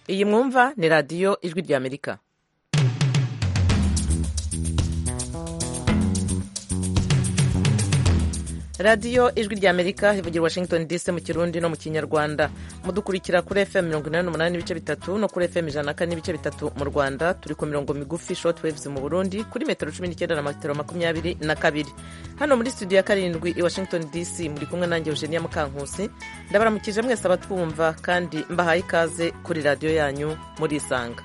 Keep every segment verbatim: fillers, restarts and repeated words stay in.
iyi mwumva ni radiyo ijwi ry'Amerika. radiyo ijwi ry'Amerika ivugira Washington D C mu Kirundi no mu Kinyarwanda. Mudukurikira kuri F M mirongo inani n'umunani n'ibice bitatu no kuri F M ijana na kane n'ibice bitatu mu Rwanda. Turi ku mirongo migufi short waves mu Burundi kuri metero cumi n'icyenda na metero makumyabiri na kabiri. Hano muri studio ya karindwi i Washington D C muri kumwe nanjye Eugenia Mukankusi. Ndabaramukije mwese abatwumva kandi mbahaye ikaze kuri radiyo yanyu muri Isanga.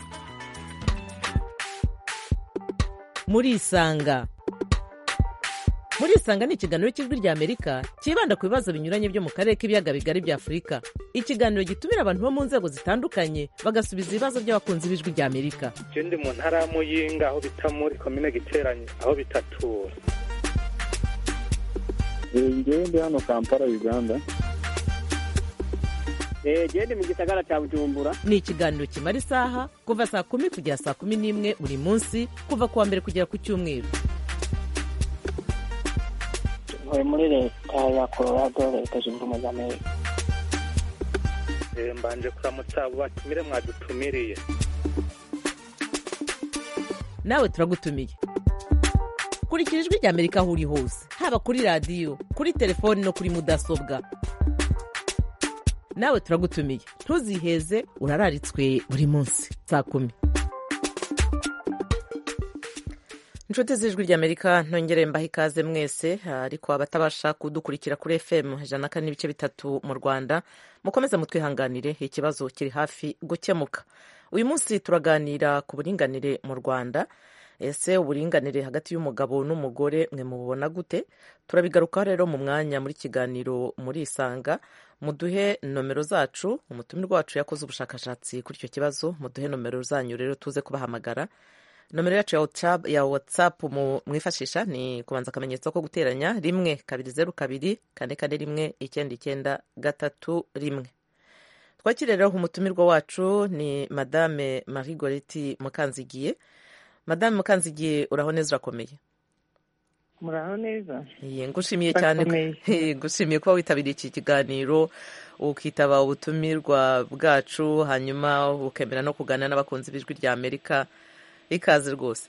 Muri Isanga muri Isanga ni ikiganiro cy'ijwi ry'Amerika kibanda ku bibazo binyuranye byo mu karere k'ibiyaga bigari bya Afurika. Ikiganiro gitumira abantu bo mu nzego zitandukanye bagasubiza ibibazo by'abakunzi b'ijwi ry'Amerika. Je ndi mu ntara ya Muyinga aho bita muri commune Giteranyi aho bitatura. Ngewe ndi hano Kampala Uganda. Eh je ndi mu gisagara cya Bujumbura. Ni ikiganiro kimara isaha kuva saa kumi kugera saa kumi n'imwe buri munsi kuva kuwa mbere kugera ku Cyumweru. muri leta ya Colorado leta zunze ubumwe za Amerika. Eh mbanje kuramutsa abo batumire mwadutumiriye. Nawe turagutumiye. Kurikira ijwi ry'Amerika aho uri hose, haba kuri radiyo, kuri telefoni no kuri mudasobwa. Nawe turagutumiye. Ntuziheze urararitswe buri munsi saa kumi. Inshuti z'ijwi ry'Amerika ntongere mbaha ikaze mwese, ariko abatabasha kudukurikira kuri F M ijana na kane n'ibice bitatu mu Rwanda mukomeza mutwihanganire, ikibazo kiri hafi gukemuka. Uyu munsi turaganira ku buringanire mu Rwanda. Ese uburinganire hagati y'umugabo n'umugore mwe mubona gute? Turabigaruka rero mu mwanya muri kiganiro muri Isanga. Muduhe nomero zacu, umutumirwa wacu yakoze ubushakashatsi kuri icyo kibazo. Muduhe nomero zanyu rero tuze kubahamagara. Nomero yacu ya WhatsApp, ya WhatsApp mwifashisha ni kubanza akamenyetso ko guteranya rimwe kabiri zeru kabiri kane kane rimwe icyenda icyenda gatatu rimwe. Twakire rero umutumirwa wacu ni Madame Marie Goreti Mukanzigiye. Madame Mukanzigiye uraho neza urakomeye? Muraho neza. Yee ngushimiye cyane ngushimiye kuba witabiriye iki kiganiro ukitaba ubutumirwa bwacu hanyuma ukemera no kuganira n'abakunzi b'ijwi ry'Amerika. Ikaze rwose.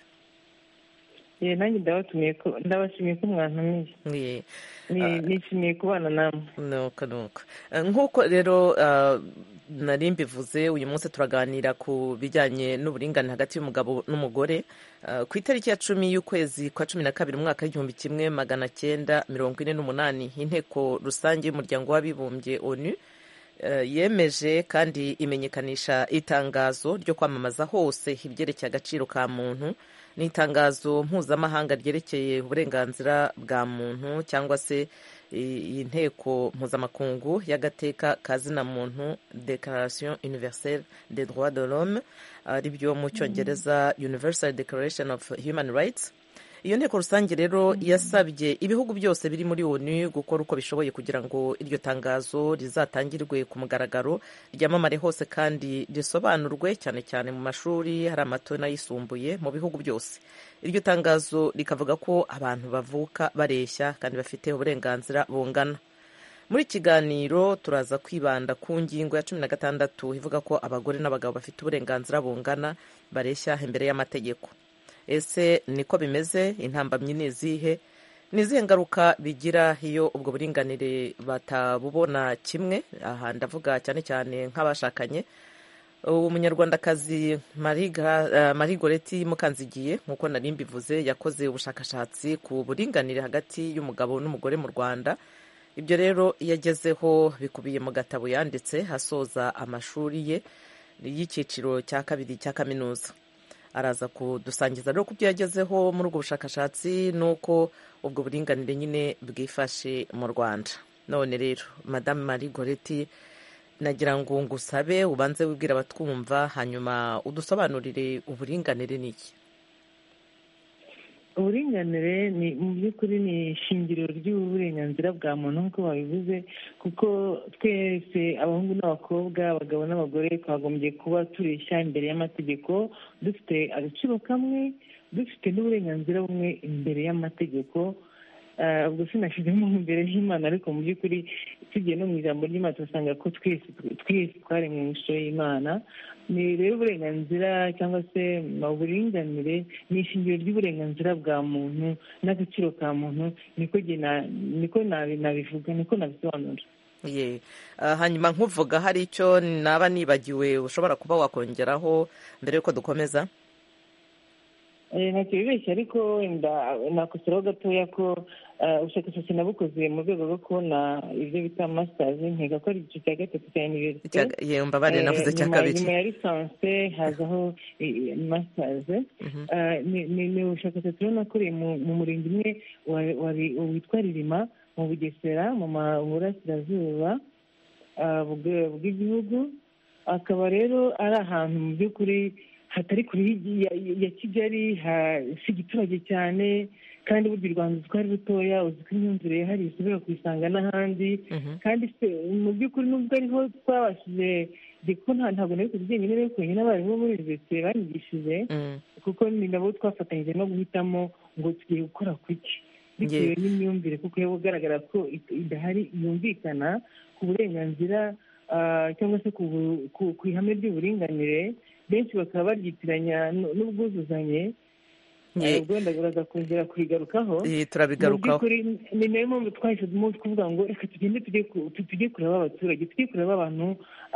Ye nanjye ndabatumiye ko ndabashimiye ko mwantumiye. Ye. Ni nishimiye kubana namwe. Nuko nuko. Nkuko rero uh, nari mbivuze uyu munsi turaganira ku bijyanye n'uburingane hagati y'umugabo n'umugore uh, ku itariki ya cumi y'ukwezi kwa cumi na kabiri mu mwaka w'igihumbi kimwe magana cyenda mirongo ine n'umunani inteko rusange y'umuryango w'abibumbye O N U yemeje kandi imenyekanisha itangazo ryo kwamamaza hose ibyerekeye agaciro ka muntu. Ni itangazo mpuzamahanga ryerekeye uburenganzira bwa muntu cyangwa se iyi nteko mpuzamakungu y'agateka kazina muntu, Declaration Universelle des Droits de l'Homme, ari byo mu Cyongereza Universal Declaration of Human Rights. Iyo nteko rusange rero yasabye ibihugu byose biri muri O N U gukora uko bishoboye kugira ngo iryo tangazo rizatangirwe ku mugaragaro, ryamamare hose kandi risobanurwe cyane cyane mu mashuri, hari amato n'ayisumbuye mu bihugu byose. Iryo tangazo rikavuga ko abantu bavuka bareshya kandi bafite uburenganzira bungana. Muri kiganiro turaza kwibanda ku ngingo ya cumi na gatandatu ivuga ko abagore n'abagabo bafite uburenganzira bungana bareshya imbere y'amategeko. Ese niko bimeze? Intambamyi ni izihe? Ni izihe ngaruka bigira iyo ubwo buringanire batabubona kimwe? Aha ndavuga cyane cyane nk'abashakanye. Umunyarwandakazi Marie Goreti Mukanzigiye nk'uko nari mbivuze yakoze ubushakashatsi ku buringanire hagati y'umugabo n'umugore mu Rwanda. Ibyo rero yagezeho bikubiye mu gatabo yanditse hasoza amashuri ye y'icyiciro cya kabiri cya kaminuza. Araza kudusangiza rero ku byo yagezeho muri ubwo bushakashatsi nuko ubwo buringanire nyine bwifashe mu Rwanda. None rero Madame Marie Goreti nagira ngo ngusabe ubanze wibwira abatwumva hanyuma udusobanurire uburinganire niki. Uburinganire ni mu by'ukuri ni ishingiro ry'uburenganzira bwa muntu nk'uko babivuze, kuko twese abahungu n'abakobwa, abagabo n'abagore twagombye kuba tureshya imbere y'amategeko, dufite agaciro kamwe, dufite n'uburenganzira bumwe imbere y'amategeko. ubwo sinashyizemo imbere y'Imana, ariko mu by'ukuri tugiye no mu ijambo ry'Imana turasanga ko twese twese twaremwe mu ishusho y'Imana. Ni rero uburenganzira cyangwa se uburinganire ni ishingiro ry'uburenganzira bwa muntu n'agaciro ka muntu, niko niko nabivuga, niko nabisobanura. ye hanyuma nkuvuga hari icyo naba nibagiwe ushobora kuba wakongeraho mbere y'uko dukomeza? ntacyo bibeshye, ariko wenda nakoseraho gatoya ko ubushakashatsi nabukoze mu rwego rwo kubona ibyo bita masitazi, nkeka ko ari igice cya gatatu cya iniverisite. yewe mbabare navuze cya kabiri. nyuma ya lisanse hazaho masitazi. ni ubushakashatsi rero nakoreye mu murenge umwe witwa Ririma mu Bugesera mu burasirazuba bw'igihugu. akaba rero ari ahantu mu by'ukuri hatari kure ya Kigali, si igiturage cyane, kandi burya u Rwanda twari rutoya, uzi ko imyumvire yahari isubira kuyisanga n'ahandi. kandi se mu by'ukuri nubwo ariho twabashije, kuko ntabwo nari kuzi jyenyine, ariko nyine abarimu muri universite banyigishije, kuko ni nabo twafatanyije no guhitamo ngo tugiye gukora kuki bitewe n'imyumvire, kuko yaba ugaragara ko idahari yumvikana ku burenganzira cyangwa se ku ihame ry'uburinganire. benshi bakaba baryitiranya n'ubwuzuzanye. wenda baraza kongera kubigarukaho. turabigarukaho. ni nayo mpamvu twahisemo kuvuga ngo reka tugende tujye kureba abaturage, tujye kureba abantu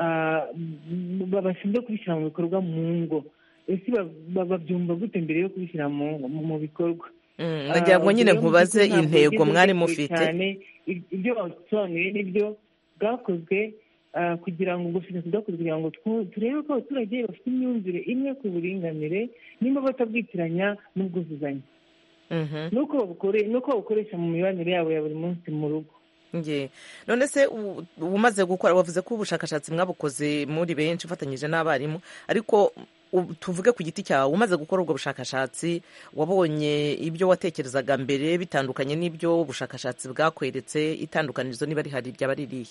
bashinzwe kubishyira mu bikorwa mu ngo. ese babyumva gute mbere yo kubishyira mu bikorwa? nagira ngo nyine nkubaze intego mwari mufite. ibyo basobanuye nibyo bwakozwe kugira ngo ubushakashatsi bwakozwe kugira ngo turebe ko abaturage bafite imyumvire imwe ku buringanire, nimba batabwitiranya n'ubwuzuzanye, nuko babukoresha mu mibanire yabo ya buri munsi mu rugo. none se umaze gukora, wavuze ko ubushakashatsi mwabukoze muri benshi ufatanyije n'abarimu, ariko tuvuge ku giti cyawe, umaze gukora ubwo bushakashatsi wabonye ibyo watekerezaga mbere bitandukanye n'ibyo ubushakashatsi bwakweretse? itandukanirizo niba rihari ryaba ririhe?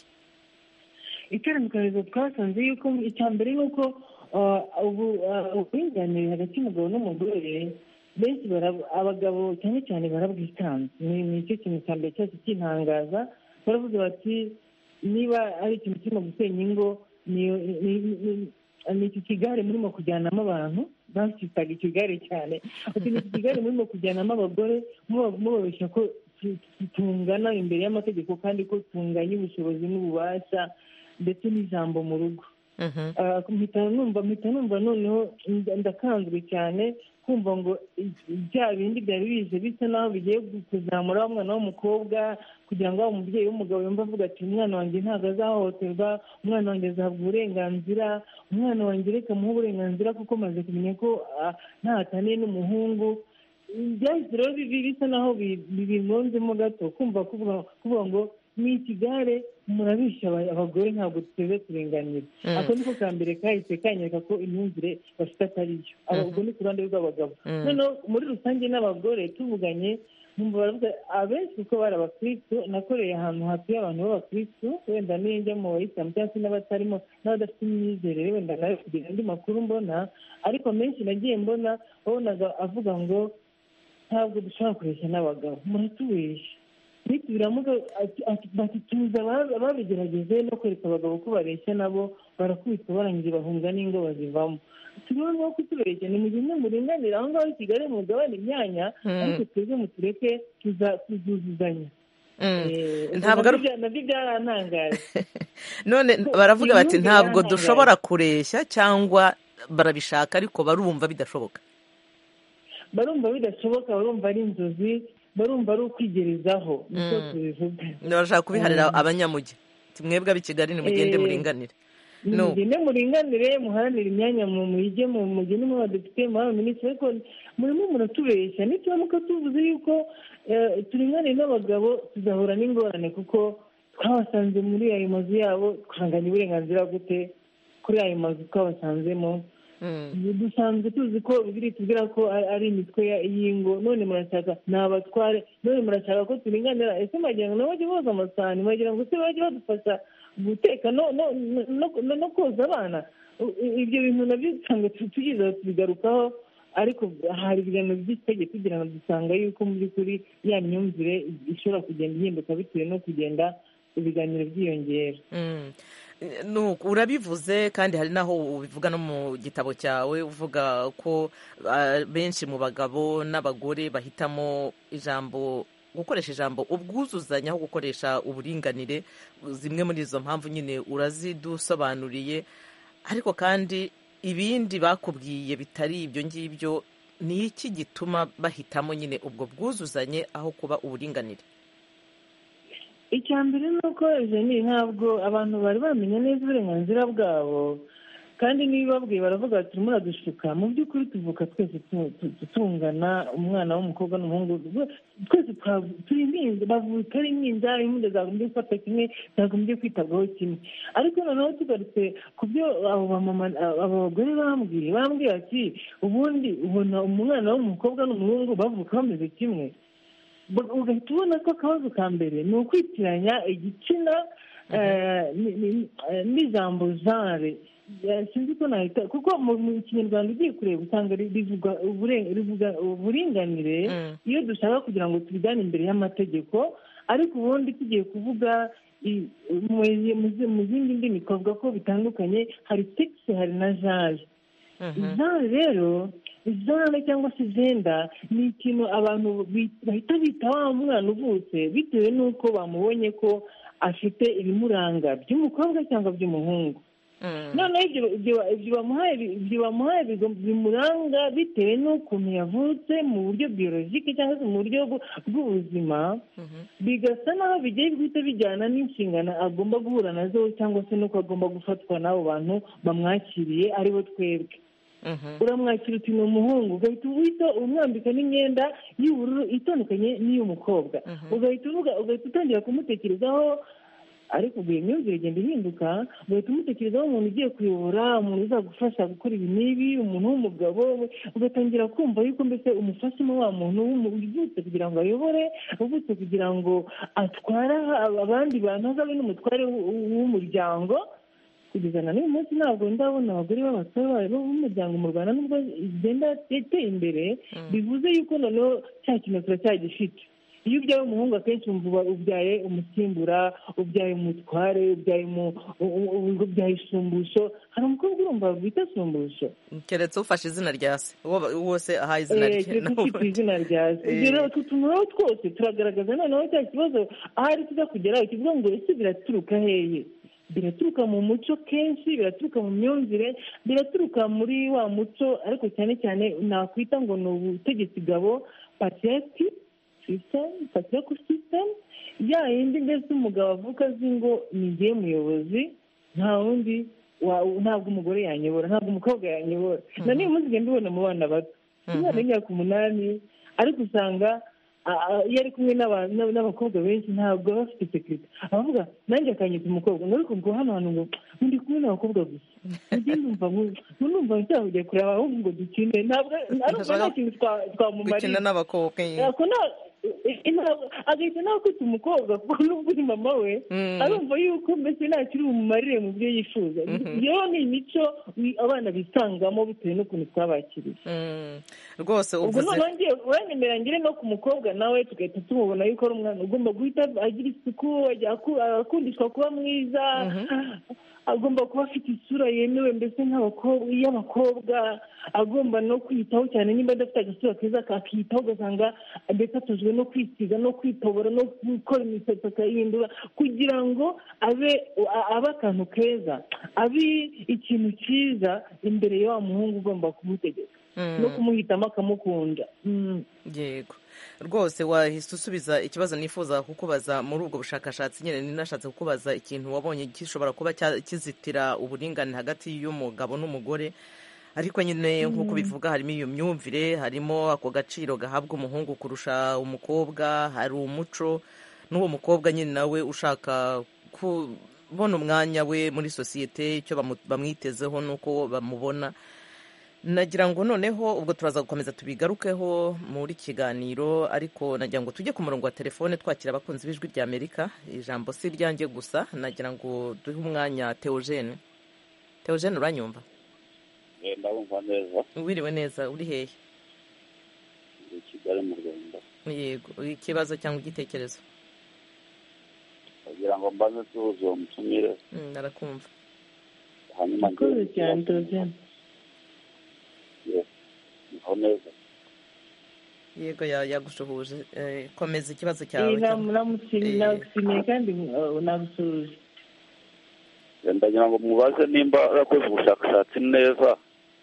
iterambere twasanze yuko icya mbere ni uko uburinganire hagati y'umugabo n'umugore benshi abagabo cyane cyane barabwitanze. ni icyo kintu cya mbere cyose kintangaza. baravuze bati niba ari ikintu kirimo gusenya ingo, ni iki kigare murimo kujyanamo abantu, bacyitaga ikigare cyane, ati ni iki kigare murimo kujyanamo abagore mubabeshya ko tungana imbere y'amategeko, kandi ko tunganya ubushobozi n'ububasha ndetse n'ijambo mu rugo. mpita numva noneho ndakanzwe cyane kumva ngo bya bindi byari bize bisa naho bigiye kuzamura umwana w'umukobwa, kugira ngo umubyeyi w'umugabo yumve avuga ati umwana wanjye ntabwo azahohoterwa, umwana wanjye azahabwa uburenganzira, umwana wanjye reka muhe uburenganzira kuko maze kumenya ko ntahataniye n'umuhungu. byahise rero bisa naho bibingonzemo gato, kumva kuvuga ngo ni ikigare murabisha abagore, ntabwo tuteze kurenganira. ako niko ka mbere kahise kanyereka ko imyumvire bafite atari yo. ubwo ni ku ruhande rw'abagabo. noneho muri rusange n'abagore tuvuganye, numva baravuga abenshi kuko bari abakristo, nakoreye ahantu hatuye abantu b'abakristo, wenda niyo njya mu bayisilamu cyangwa se n'abatarimo n'abadafite imyizerere, wenda nawe kugira andi makuru mbona, ariko menshi nagiye mbona wabonaga avuga ngo ntabwo dushobora kureshya n'abagabo, muratubeshya. nitubiramuga bati tuza babigerageje no kwereka abagabo ko bareshya nabo barakubita barangije bahunga n'ingo bazivamo. turimo kutubeshya, ni mugende muringanira aho ngaho i Kigali mugabane imyanya, ariko twebwe mutureke tuzuzuzanya. ntabwo nabyo byarantangaje. none baravuga bati ntabwo dushobora kureshya, cyangwa barabishaka ariko barumva bidashoboka. barumva bidashoboka, barumva ari inzozi, barumva ari ukwigerezaho. niko tubivuga. barashaka kubiharira abanyamugi. mwebwe ab'i Kigali nimugende muringanire. mugende muringanire, muharanire imyanya muyige, mugende mu badepite, mu baminisitiri, ariko murimo muratubeshya. nituramuka tuvuze yuko turinganiye n'abagabo tuzahura n'ingorane, kuko twabasanze muri ayo mazu yabo, twanganya uburenganzira gute kuri ayo mazu twabasanzemo? dusanzwe tuzi ko bibiri tubwira ko ari imitwe y'ingo, none murashaka ni abatware, none murashaka ko turinganira. ese mwagira ngo nabo bajye boza amasahani, mwagira ngo se bajye badufasha guteka no koza abana? ibyo bintu nabyo usanga tugize tubigarukaho ariko hari ibiganiro by'itegeko kugira ngo dusanga yuko mu by'ukuri ya myumvire ishobora kugenda ihinduka bitewe no kugenda ibiganiro byiyongera. Urabivuze kandi hari n'aho ubivuga no mu gitabo cyawe uvuga ko benshi mu bagabo n'abagore bahitamo ijambo gukoresha ijambo ubwuzuzanye aho gukoresha uburinganire. Zimwe muri izo mpamvu nyine urazidusobanuriye, ariko kandi ibindi bakubwiye bitari ibyo ngibyo, ni iki gituma bahitamo nyine ubwo bwuzuzanye aho kuba uburinganire? icya mbere ni uko jeni ntabwo abantu bari bamenya neza uburenganzira bwabo, kandi n'ibibabwiye baravuga bati turimo uradushuka. Mu by'ukuri tuvuka twese tungana, umwana w'umukobwa n'umuhungu twese turi impinja, bavuka ari impinja, impinja zagombye gufata kimwe, zagombye kwitabwaho kimwe. Ariko noneho tugarutse ku byo abo bagore bambwiye, bambwiye ati ubundi ubona umwana w'umukobwa n'umuhungu bavuka bameze kimwe. Ugahita ubona ko akabazo ka mbere ni ukwitiranya igitsina n'ijambo genre. Sinzi ko nahita, kuko mu kinyarwanda ugiye kureba usanga rivuga uburinganire iyo dushaka kugira ngo tubijyane imbere y'amategeko, ariko ubundi tugiye kuvuga mu zindi ndimi twavuga ko bitandukanye, hari sexe hari na genre. Genre rero, genre cyangwa se gender ni ikintu abantu bahita bita wa mwana uvutse bitewe n'uko bamubonye ko afite ibimuranga by'umukobwa cyangwa by'umuhungu. noneho ibyo bamuhaye bimuranga bitewe n'ukuntu yavutse mu buryo biyologike cyangwa se mu buryo bw'ubuzima, bigasa n'aho bigiye guhita bijyana n'inshingano agomba guhura nazo cyangwa se n'uko agomba gufatwa n'abo bantu bamwakiriye aribo twebwe. Uramwakira uti ni umuhungu, ugahita uhita umwambika n'imyenda y'ubururu itandukanye n'iy'umukobwa, ugahita uvuga ugahita utangira kumutekerezaho. Ariko ubwo iyo myumvire igenda ihinduka, ugahita umutekerezaho umuntu ugiye kuyobora, umuntu uzagufasha gukora ibi n'ibi, umuntu w'umugabo, ugatangira kumva yuko mbese umufashemo wa muntu uvutse kugira ngo ayobore, uvutse kugira ngo atware abandi bantu, azabe n'umutware w'umuryango. Kugeza na n'uyu munsi ntabwo ndabona abagore b'abasore b'umuryango mu Rwanda nubwo igenda iteye imbere, bivuze yuko noneho cya kintu turacyagifite. Iyo ubyaye umuhungu akenshi wumva ubyaye umusimbura, ubyaye umutware, ubyaye ishumbusho. Hari umukobwa urumva bita ishumbusho, keretse ufashe izina rya se, wose ahaye izina rye, keretse ufite izina rya se. Ibyo rero tutumuraho twose turagaragaza noneho cya kibazo ahari tuza kugeraho, kivuga ngo ese biraturuka hehe? Biraturuka mu muco kenshi, biraturuka mu myumvire, biraturuka muri wa muco, ariko cyane cyane nakwita ngo ni ubutegetsi gabo, patriarchy system, patriarchal system. Ya yindi mbese umugabo avuga azi ngo ni njye muyobozi, nta wundi, ntabwo umugore yanyobora, ntabwo umukobwa yanyobora. Na niyo munsi ugenda ubona mu bana bato, umwana w'imyaka umunani, ariko usanga iyo ari kumwe n'abakobwa benshi ntabwo aba afite sekirite, abavuga nanjye akanyita umukobwa, ngo ariko ngo hano hantu ngo ndi kumwe n'abakobwa gusa, ujye numva numva nshaka kujya kureba ahubwo ngo dukine, ntabwo arumva nta kintu twamumariye, gukina n'abakobwa agahita nawe kwita umukobwa kuko n'ubwo uri mama we arumva yuko mbese nta kiri bumumarire mu byo yifuza. Iyo ni imico abana bisangamo bitewe n'ukuntu twabakiriye rwose. ubwo noneho ngiye uranyemera ngire no ku mukobwa nawe tugahita tumubona yuko ari umwana ugomba guhita agira isuku, akundishwa kuba mwiza, agomba kuba afite isura yemewe mbese y'abakobwa, agomba no kwiyitaho cyane, niba adafite agasura keza akakiyitaho ugasanga ndetse atujwe no kwisiga no kwitobora no gukora imisatsi akayihindura kugira ngo abe abe akantu keza, abe ikintu cyiza imbere ya wa muhungu ugomba kumutegeka no kumuhitamo akamukunda. Yego rwose wahise usubiza ikibazo nifuza kukubaza muri ubwo bushakashatsi. Nyine ninashatse kukubaza ikintu wabonye gishobora kuba kizitira uburinganire hagati y'umugabo n'umugore, ariko nyine nk'uko bivuga harimo iyo myumvire, harimo ako gaciro gahabwa umuhungu kurusha umukobwa, hari umuco n'uwo mukobwa nyine nawe ushaka kubona umwanya we muri sosiyete, icyo bamwitezeho n'uko bamubona. Nagira ngo noneho ubwo turaza gukomeza tubigarukeho muri kiganiro, ariko nagira ngo tujye ku murongo wa telefone twakira abakunzi b'ijwi rya Amerika. Ijambo si ryanjye gusa, nagira ngo duhe umwanya Theogene. Theogene uranyumva? Ndabumva neza. Wiriwe neza, uri hehe? kigali mu rwanda. yego ikibazo cyangwa igitekerezo? kugira ngo mbaze tuhuze uwo mutumire. narakumva. hanyuma murakoze cyane Theogene. niho neza. yego yagushuhuje. komeza ikibazo cyawe. nagushimiye kandi nagusuhuje. ndagira ngo mubaze nimba yakoze ubushakashatsi neza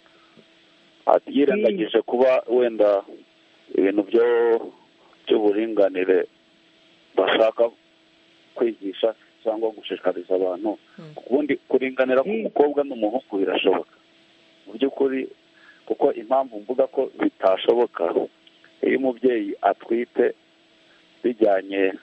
yirengagije kuba wenda ibintu byo by'uburinganire bashaka kwigisha cyangwa gushishikariza abantu. ubundi kuringanira k'umukobwa n'umuhungu birashoboka mu by'ukuri, kuko impamvu mvuga ko bitashoboka, iyo umubyeyi atwite bijyanye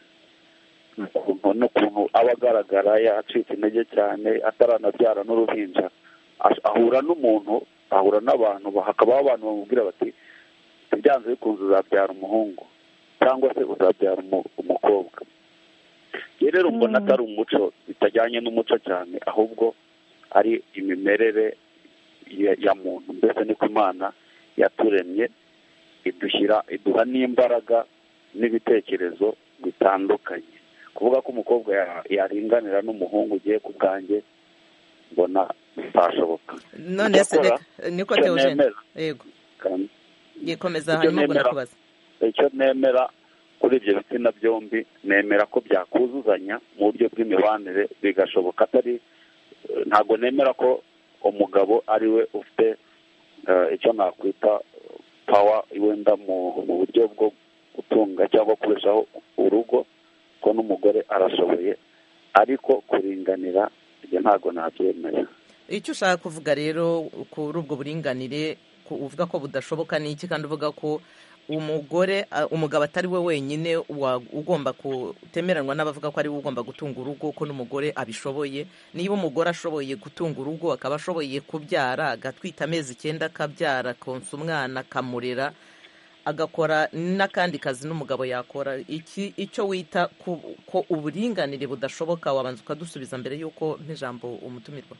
n'ukuntu aba agaragara yacitse intege cyane ataranabyara n'uruhinja, ahura n'umuntu ahura n'abantu, hakabaho abantu bamubwira bati byanze bikunze uzabyara umuhungu cyangwa se uzabyara umukobwa. rero mbona atari umuco, bitajyanye n'umuco cyane, ahubwo ari imimerere ya muntu. mbese niko Imana yaturemye, idushyira iduha n'imbaraga n'ibitekerezo bitandukanye. kuvuga ko umukobwa yaringanira n'umuhungu ugiye ku bwanjye mbona bitashoboka. none se niko Theogene. yego yikomeza hanyuma ubwo nakubaza. icyo nemera kuri ibyo bitsina byombi, nemera ko byakuzuzanya mu buryo bw'imibanire bigashoboka. atari ntabwo nemera ko umugabo ari we ufite icyo nakwita pawa wenda mu buryo bwo gutunga cyangwa kurushaho urugo, ko n'umugore arashoboye, ariko kuringanira ibyo ntabwo nabyemera. icyo ushaka kuvuga rero kuri ubwo buringanire uvuga ko budashoboka ni iki, kandi uvuga ko umugore umugabo atari we wenyine ugomba kutemeranwa n'abavuga ko ari we ugomba gutunga urugo, ko n'umugore abishoboye. niba umugore ashoboye gutunga urugo, akaba ashoboye kubyara, agatwita amezi icyenda akabyara, konsa umwana, akamurera, agakora n'akandi kazi n'umugabo yakora, iki icyo wita ko uburinganire budashoboka, wabanza ukadusubiza mbere y'uko nk'ijambo umutumirwa.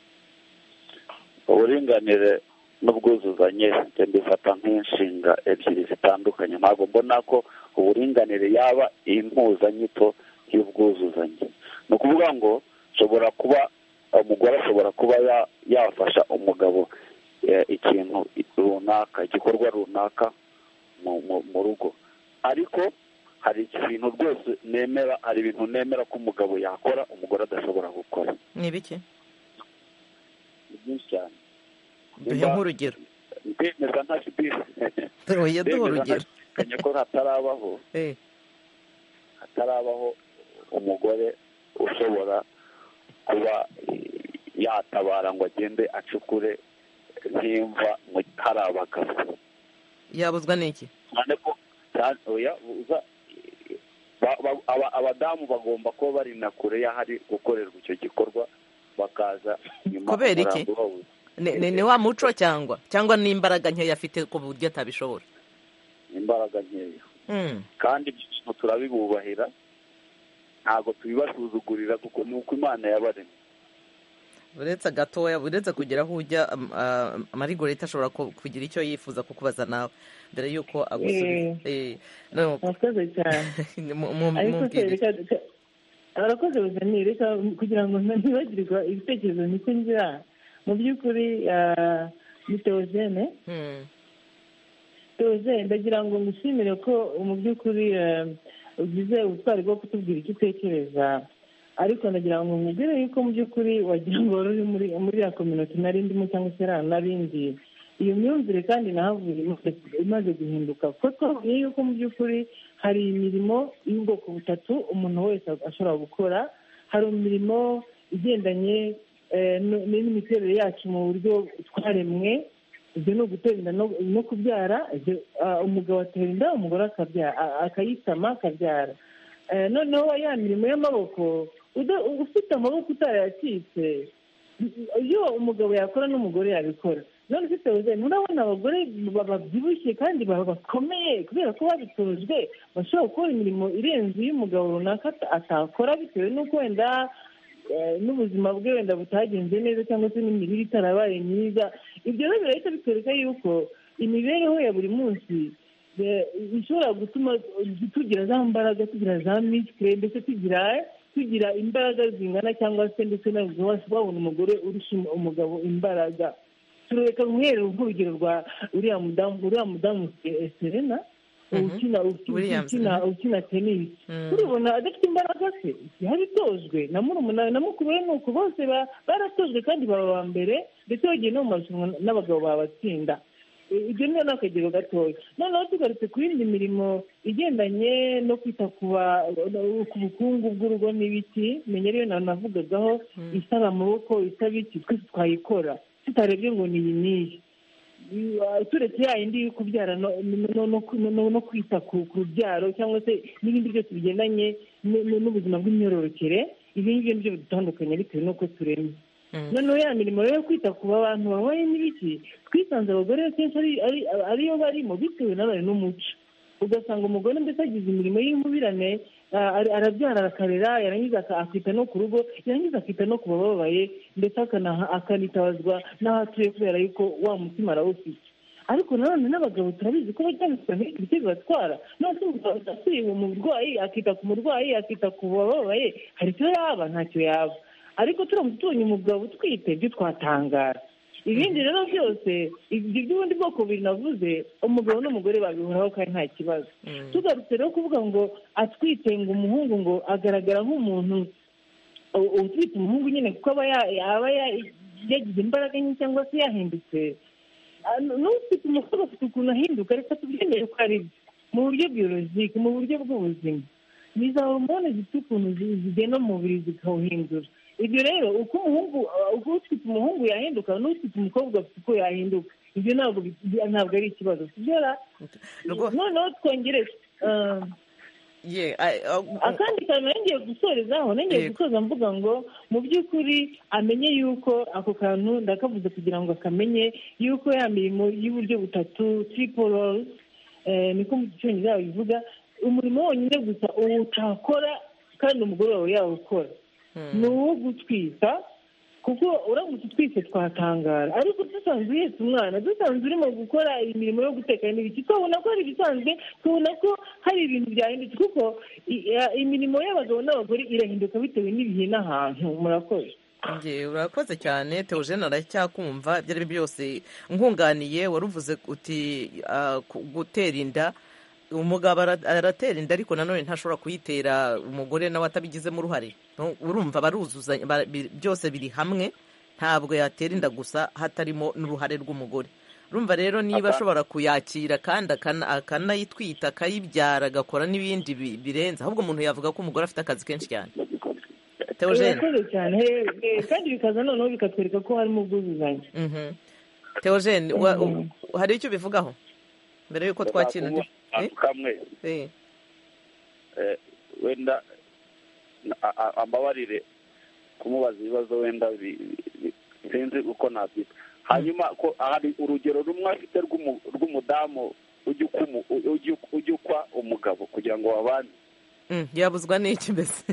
uburinganire n'ubwuzuzanye mbifata nk'inshinga ebyiri zitandukanye. ntabwo mbona ko uburinganire yaba impuzanyito y'ubwuzuzanye. ni ukuvuga ngo nshobora kuba umugore ashobora kuba yafasha umugabo ikintu runaka, igikorwa runaka mu rugo, ariko hari ibintu rwose nemera, hari ibintu nemera ko umugabo yakora umugore adashobora gukora. ni ibiki? ni byinshi cyane. duhe nk'urugero. ndemeza nta shidikanya duhe duhe urugero ko hatarabaho hatarabaho umugore ushobora kuba yatabara ngo agende acukure nk'imva hari abagabo. yabuzwa n'iki? cyane ko abadamu bagomba kuba bari na kure y'ahari gukorerwa icyo gikorwa, bakaza nyuma. kubera iki? ni wa muco cyangwa cyangwa n'imbaraga nkeya afite ku buryo atabishobora? imbaraga nkeya, kandi ibyo turabibubahira, ntabwo tubibasuzugurira kuko ni uko Imana yabaremye. uretse gatoya, uretse kugera aho ujya, Marigoreta ashobora kugira icyo yifuza kukubaza nawe mbere y'uko agusubiza. murakoze cyane. arakoze buzanire, reka kugira ngo ntibagirwa ibitekerezo niko ngira. mu by'ukuri ni Theogene. Theogene, ndagira ngo ngushimire ko mu by'ukuri ugize ubutwari bwo kutubwira icyo utekereza, ariko ndagira ngo nkubwire yuko mu by'ukuri wagira ngo wari uri muri muri ya kominote nari ndimo cyangwa se narindi. iyo myumvire kandi nahavuye imaze guhinduka, kuko twavuye yuko mu by'ukuri hari imirimo y'ubwoko butatu umuntu wese ashobora gukora. hari imirimo igendanye n'imiterere yacu mu buryo twaremwe, ibyo ni ugutera inda no kubyara. umugabo atera inda, umugore akayitama akabyara. noneho ya mirimo y'amaboko, ufite amaboko utarayacitse, iyo umugabo yakora n'umugore yabikora. none ufite ubuzima, urabona abagore babyibushye kandi bakomeye kubera ko babitojwe, bashobora gukora imirimo irenze iy'umugabo runaka atakora, bitewe n'uko wenda n'ubuzima bwe wenda butagenze neza cyangwa se n'imirire itarabaye myiza. ibyo rero birahita bitwereka yuko imibereho ya buri munsi ishobora gutuma tugira za mbaraga, tugira za misikire, ndetse tugira tugira imbaraga zingana, cyangwa se ndetse nawe wabona umugore urusha umugabo imbaraga. tureka guhera nk'urugero rwa uriya mudamu uriya mudamu Serena ukina ukina ukina tenisi, urabona adafite imbaraga se yabitojwe na murumuna na mukuru we, nuko bose baratojwe kandi baba ba mbere, ndetse bagiye no mu marushanwa n'abagabo babatsinda. ibyo ni n'akagero gatoya. Noneho tugarutse ku yindi mirimo igendanye no kwita ku bukungu bw'urugo n'ibiti, menya rero nanavugagaho isaba amaboko isaba iki, twese twayikora tutarebye ngo ni iyi n'iyi, turetse ya yindi yo kubyara no kwita ku rubyaro cyangwa se n'ibindi byose bigendanye n'ubuzima bw'imyororokere. ibi ngibyo nibyo bidutandukanye bitewe n'uko turemye. noneho ya mirimo yo kwita ku bantu babaye n'ibiki, twisanze abagore kenshi ariyo barimo bitewe n'abari n'umuco. ugasanga umugore mbese agize imirimo y'inkubirane, arabyara akarera, yarangiza akita no ku rugo, yarangiza akita no ku bababaye, ndetse akanitabazwa n'aho atuye kubera yuko wa mutima arawufite. ariko nanone n'abagabo turabizi ko bajya ibiti bibatwara, none asuye mu murwayi akita ku murwayi, akita ku bababaye, hari icyo yaba ntacyo yaba. ariko turamutse tubonye umugabo utwite byo twatangara. ibindi rero byose ibyo by'ubundi bwoko bubiri navuze, umugabo n'umugore babihuraho kandi nta kibazo. tugarutse rero kuvuga ngo atwite ngo umuhungu ngo agaragara nk'umuntu utwite umuhungu nyine kuko aba yagize imbaraga nke cyangwa se yahindutse, n'ufite umukobwa afite ukuntu ahinduka, reka tubyemere ko ari byo mu buryo biyologike, mu buryo bw'ubuzima. ni za hormone zifite ukuntu zigenda mu mubiri zikawuhindura. ibyo rero uko umuhungu uko ufite umuhungu yahinduka n'ufite umukobwa afite uko yahinduka, ibyo ntabwo ntabwo ari ikibazo. sibyo noneho twongere akandi kantu nongeye gusorezaho, nongeye gusoza mvuga ngo mu by'ukuri amenye yuko ako kantu ndakavuze kugira ngo akamenye yuko ya mirimo y'uburyo butatu triple roles, niko mu cyongereza bivuga, umurimo wonyine gusa utakora kandi umugore wawe yawukora ni uwo gutwita, kuko uramutse utwite twatangara. ariko dusanzwe uhetse umwana, dusanzwe urimo gukora imirimo yo guteka n'ibiki, twabona ko hari ibisanzwe, tubona ko hari ibintu byahindutse, kuko imirimo y'abagabo n'abagore irahinduka bitewe n'ibihe n'ahantu. murakoze. urakoze cyane Theogene, aracyakumva. ibyo ari byo byose nkunganiye, waruvuze uti gutera inda, umugabo aratera inda ariko nanone ntashobora kuyitera umugore nawe atabigizemo uruhare. urumva baruzuzanya, byose biri hamwe, ntabwo yatera inda gusa hatarimo n'uruhare rw'umugore. urumva rero niba ashobora kuyakira kandi akanayitwita, akayibyara, agakora n'ibindi birenze, ahubwo umuntu yavuga ko umugore afite akazi kenshi cyane. Theogene cyane, kandi bikaza noneho bikatwereka ko harimo ubwuzuzanye. Theogene, hari icyo bivugaho mbere y'uko twakira kamwe wenda ambabarire kumubaza ibibazo wenda sinzi uko nabyita. hanyuma ko hari urugero rumwe afite rw'umudamu ujya ukwa umugabo kugira ngo babane, yabuzwa n'iki mbese?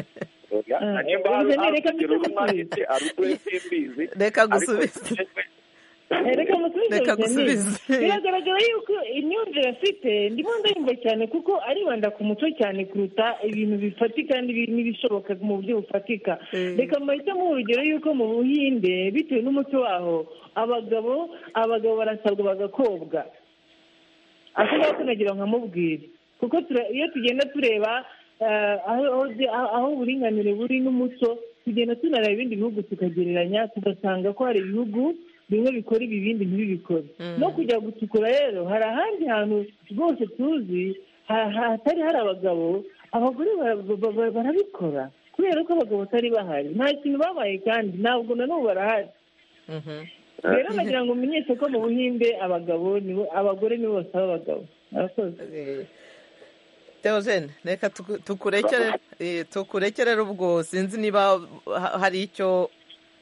reka gusubiza reka gusubiza biragaragara yuko imyumvire afite ndimo ndayumva cyane, kuko aribanda ku muco cyane kuruta ibintu bifatika n'ibishoboka mu buryo bufatika. reka mahitamo urugero yuko mu Buhinde bitewe n'umuco waho abagabo abagabo barasabwa bagakobwa. ako ngako nagira nkamubwira, kuko iyo tugenda tureba aho uburinganire buri n'umuco, tugenda tunareba ibindi bihugu tukagereranya, tugasanga ko hari ibihugu bimwe bikora ibi bindi ntibibikore. no kujya gucukura rero hari ahandi hantu rwose tuzi hatari hari abagabo, abagore barabikora kubera ko abagabo batari bahari, nta kintu babaye kandi ntabwo na n'ubu barahari. rero nagira ngo umenyeshe ko mu Buhinde abagabo abagore nibo basaba abagabo. murakoze. Theogene, reka tukurekere ubwo, sinzi niba hari icyo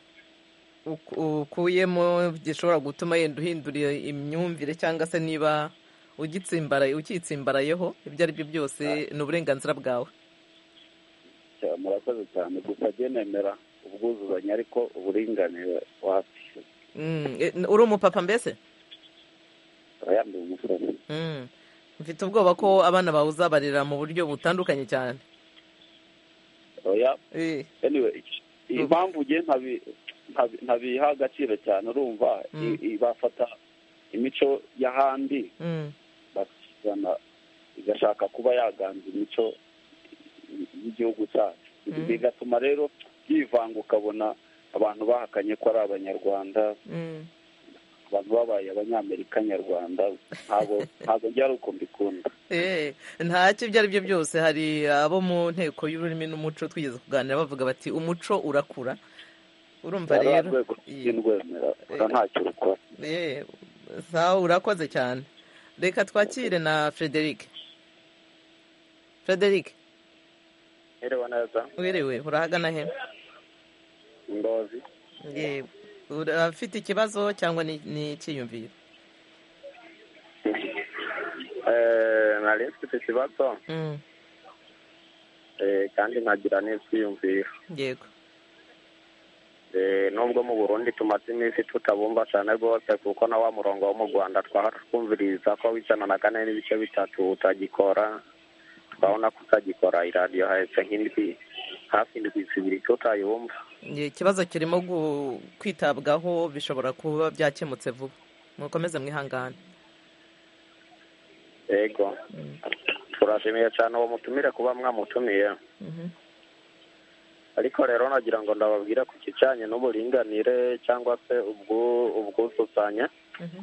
ukuyemo gishobora gutuma yenda uhindura imyumvire, cyangwa se niba ukitsimbarayeho. ibyo ari byo byose ni uburenganzira bwawe. murakoze cyane, gusa nemera ubwuzuzanye ariko uburinganire wapi. uri umupapa mbese? yambaye umusore. mfite ubwoba ko abana bawe uzabarera mu buryo butandukanye cyane. oya Eh, anyway impamvu ugiye ntabi ntabi- ntabiha agaciro cyane urumva Mm. i- i- bafata imico y'ahandi mm, bakizana igashaka kuba yaganza imico y'igihugu cyacu. Mm. bigatuma rero yivanga ukabona abantu bahakanye ko ari abanyarwanda, mm. abantu babaye abanyamerika nyarwanda. ntabwo ntabwo njye ari uko mbikunda. Eh, ntacyo ibyo ari byo byose hari abo mu nteko y'ururimi n'umuco twigeze kuganira bavuga bati umuco urakura, urumva Rero rero urwego rw'indwemera ntacyo rukora. Eh, sawa urakoze cyane. Reka twakire na Frederic. Frederic, Herewe neza wiriwe urahagana he? Ngozi. Eh, urafite ikibazo cyangwa ni ni icyiyumviro? Eh, nari mfite ikibazo Mm, eh, kandi nkagira n'ibyiyumviro. yego. Eh, nubwo mu Burundi tumaze iminsi tutabumva cyane rwose kuko na wa murongo wo mu Rwanda twumviriza ko w'ijana na kane n'ibice bitatu utagikora, twabona ko utagikora iradiyo hahetse nk'indwi hafi indwi zibiri tutayumva. Eh, ikibazo kirimo gu- kwitabwaho, bishobora kuba byakemutse vuba, mukomeze mwihangane. Yego Mm, turashimiye cyane uwo mutumire kuba mwamutumiye, mhm. ariko rero nagira ngo ndababwire ku kijyanye n'uburinganire cyangwa se ubwu- ubwuzuzanye. Mhm.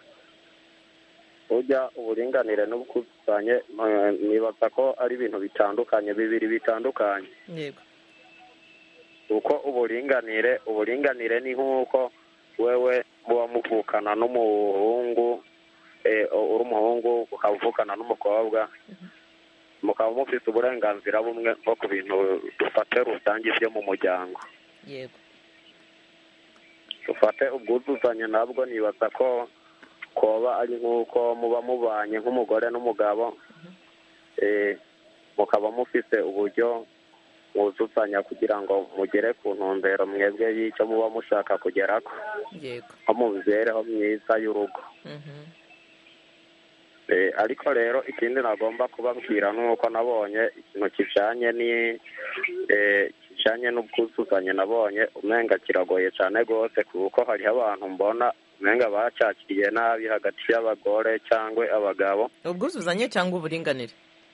Burya uburinganire n'ubwuzuzanye eh, nibaza ko ari ibintu bitandukanye, bibiri bitandukanye. Yego. Uko uburinganire uburinganire ni nk'uko wewe muba muvukana n'umuhungu, eh, uri umuhungu ukavukana n'umukobwa, mukaba mufite uburenganzira bumwe bwo ku bintu dufate rusange byo mu muryango. Yego. Dufate ubwuzuzanye nabwo nibaza ko koba ari nk'uko muba mubanye nk'umugore n'umugabo, eh, mukaba mufite uburyo mwuzuzanya kugira ngo mugere ku ntumbero mwebwe y'icyo muba mushaka kugeraho Yego. nko mu mibereho myiza y'urugo. Mhm. Eh, ariko rero ikindi nagomba kubabwira ni uko nabonye ikintu kijanye ni eh, kijanye n'ubwuzuzanye nabonye umenga kiragoye cyane rwose kuko hariho abantu mbona umenga bacakiriye nabi hagati y'abagore cyangwa abagabo. Ubwuzuzanye cyangwa uburinganire?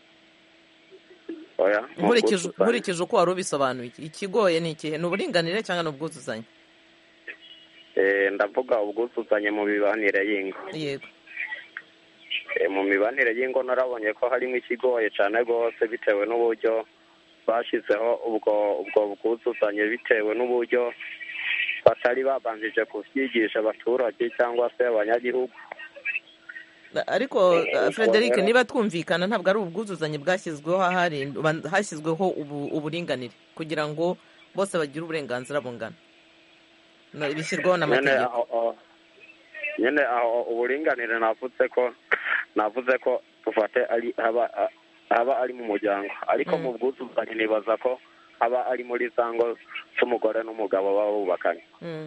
Oya, Nkurikije ubwuzuzanye. nkurikije uko wari ubisobanuye, ikigoye ni ikihe? Ni uburinganire cyangwa ni ubwuzuzanye? Eh, ndavuga ubwuzuzanye mu mibanire y'ingo. Yego. Eh, mu mibanire y'ingo narabonye ko harimo ikigoye cyane rwose bitewe n'uburyo bashyizeho ubwo ubwo bwuzuzanye, bitewe n'uburyo batari babanjije kubyigisha abaturage cyangwa se abanyagihugu. Ariko uh, Frederic, niba twumvikana ntabwo ari ubwuzuzanye bwashyizweho, ahari hashyizweho ubu, uburinganire kugira ngo bose bagire uburenganzira bungana, bishyirwaho n'amategeko. Nyine aho uburinganire navuze ko navuze ko dufate ari haba haba ari mu muryango, ariko mu bwuzuzanye nibaza ko haba ari muri zango z'umugore n'umugabo baba bubakanye.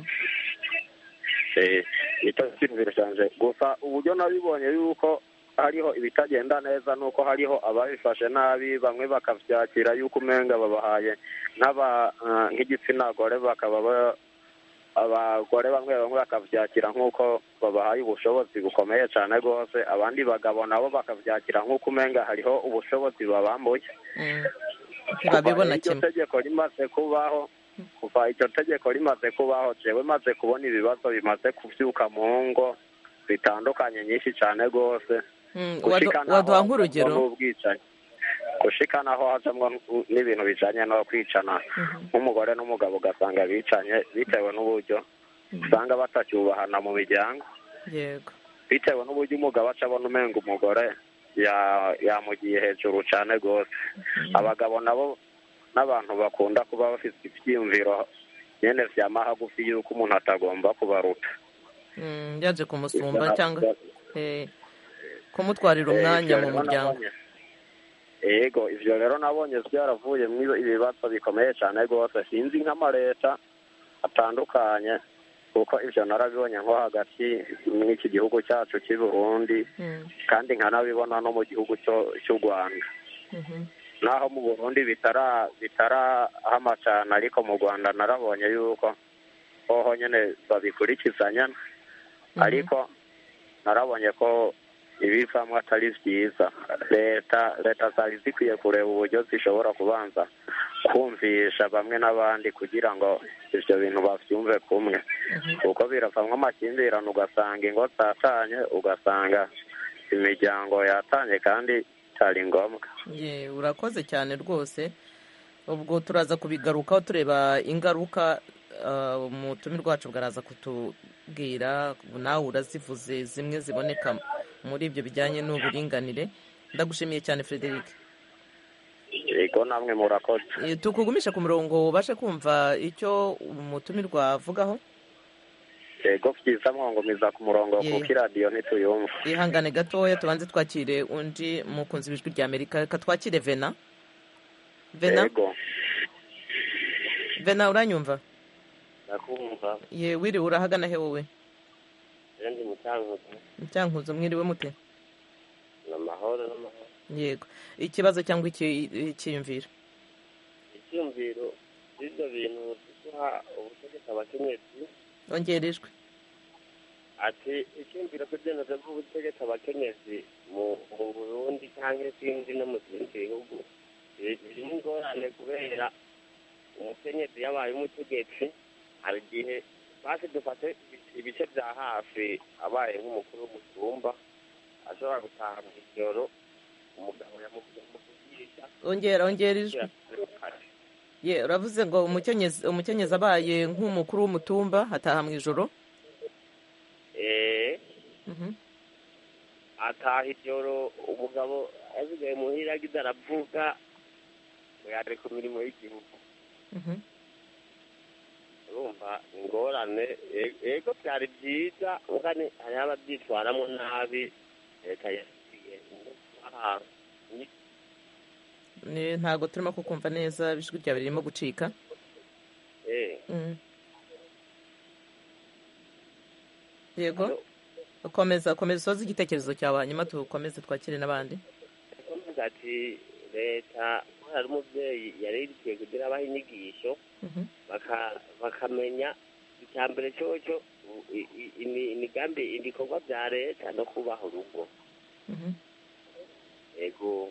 nicyo kintu birashanje gusa uburyo nabibonye yuko hariho ibitagenda neza nuko hariho ababifashe nabi, bamwe bakavyakira yuko umenga babahaye nk'aba nk'igitsina gore, bakaba abagore bamwe bamwe bakavyakira nk'uko babahaye ubushobozi bukomeye cyane rwose, abandi bagabo nabo bakavyakira nk'uko umenga hariho ubushobozi babambuye. ntibabibona kimwe. Iryo tegeko rimaze kubaho kuva iryo tegeko rimaze kubaho jewe maze kubona ibibazo bimaze kuvyuka mu ngo bitandukanye nyinshi cyane rwose. Waduha nk'urugero? Gushika naho hajamwo n'ibintu bijanye no kwicana nk'umugore n'umugabo, ugasanga bicanye bitewe n'uburyo usanga batacyubahana mu miryango. Yego. Bitewe n'uburyo umugabo aca abona umenga umugore yamugiye hejuru cyane rwose. Abagabo nabo n'abantu bakunda kuba bafite ibyiyumviro nyene vyama hagufi yuko umuntu atagomba kubaruta, yaje kumusumba cyangwa kumutwarira umwanya mu muryango. Yego, ivyo rero nabonye byaravuye mu ibibazo bikomeye cyane rwose. Sinzi nk'amareta atandukanye kuko ibyo narabibonye nko hagati n'iki gihugu cyacu cy'i Burundi kandi nkanabibona no mu gihugu cy'u Rwanda naho mu Burundi bitara bitarahama cyane ariko mu Rwanda narabonye yuko hoho nyine babikurikizanya ariko narabonye ko ibivamo atari byiza leta leta zari zikwiye kureba uburyo zishobora kubanza kumvisha bamwe n'abandi kugira ngo ibyo bintu babyumve kumwe kuko biravamo amakimbirane ugasanga ingo zatanye ugasanga imiryango yatanye kandi itari ngombwa. Urakoze cyane rwose ubwo turaza kubigarukaho tureba ingaruka umutumirwa wacu bwaraza kutubwira nawe urazivuze zimwe ziboneka muri ibyo bijyanye n'uburinganire. Ndagushimiye cyane Frederic. Yego namwe murakoze. Tukugumisha ku murongo ubashe kumva icyo umutumirwa avugaho. Yego byiza mwongomiza ku murongo kuko iradiyo ntituyumva. Ihangane gatoya tubanze twakire undi mukunzi w'ijwi rya Amerika katwakire Vena. Vena. Yego. Vena uranyumva? Ndakumva. Ye wiri urahagana he wowe? Ndi mutanguzo. Mutanguzo mwiriwe mute? Namahoro namahoro. Yego. Ikibazo cyangwa icyiyumviro? Icyiyumviro ibyo bintu duha ubutegetsi abakenyezi. Ongerejwe. Ati icyiyumviro ko byemezo bw'ubutegetsi abakenyezi mu Burundi cyangwa ikindi no mu kindi gihugu birimo ingorane kubera umukenyezi yabaye umutegetsi hari igihe basi dufate ibice bya hafi abaye nk'umukuru w'umutumba ashobora gutaha mu ijoro umugabo yamuvugisha ongera ongera ijwi ye uravuze ngo umukenyezi umukenyezi abaye nk'umukuru w'umutumba hataha mu ijoro eh ataha ijoro umugabo azigaye muhira agize aravuga yari ku mirimo y'igihugu urumva ingorane ego byari byiza ugane hari ababyitwaramo nabi leta yasigaye ntabwo turimo kukumva neza ijwi ryawe ririmo gucika yego komeza komeza usoze igitekerezo cyawe hanyuma tukomeze twakire n'abandi ati leta hari umubyeyi yari ikwiye kugira abaha inyigisho bakamenya icya mbere cyocyo imigambi ibikorwa bya leta no kubaha urugo yego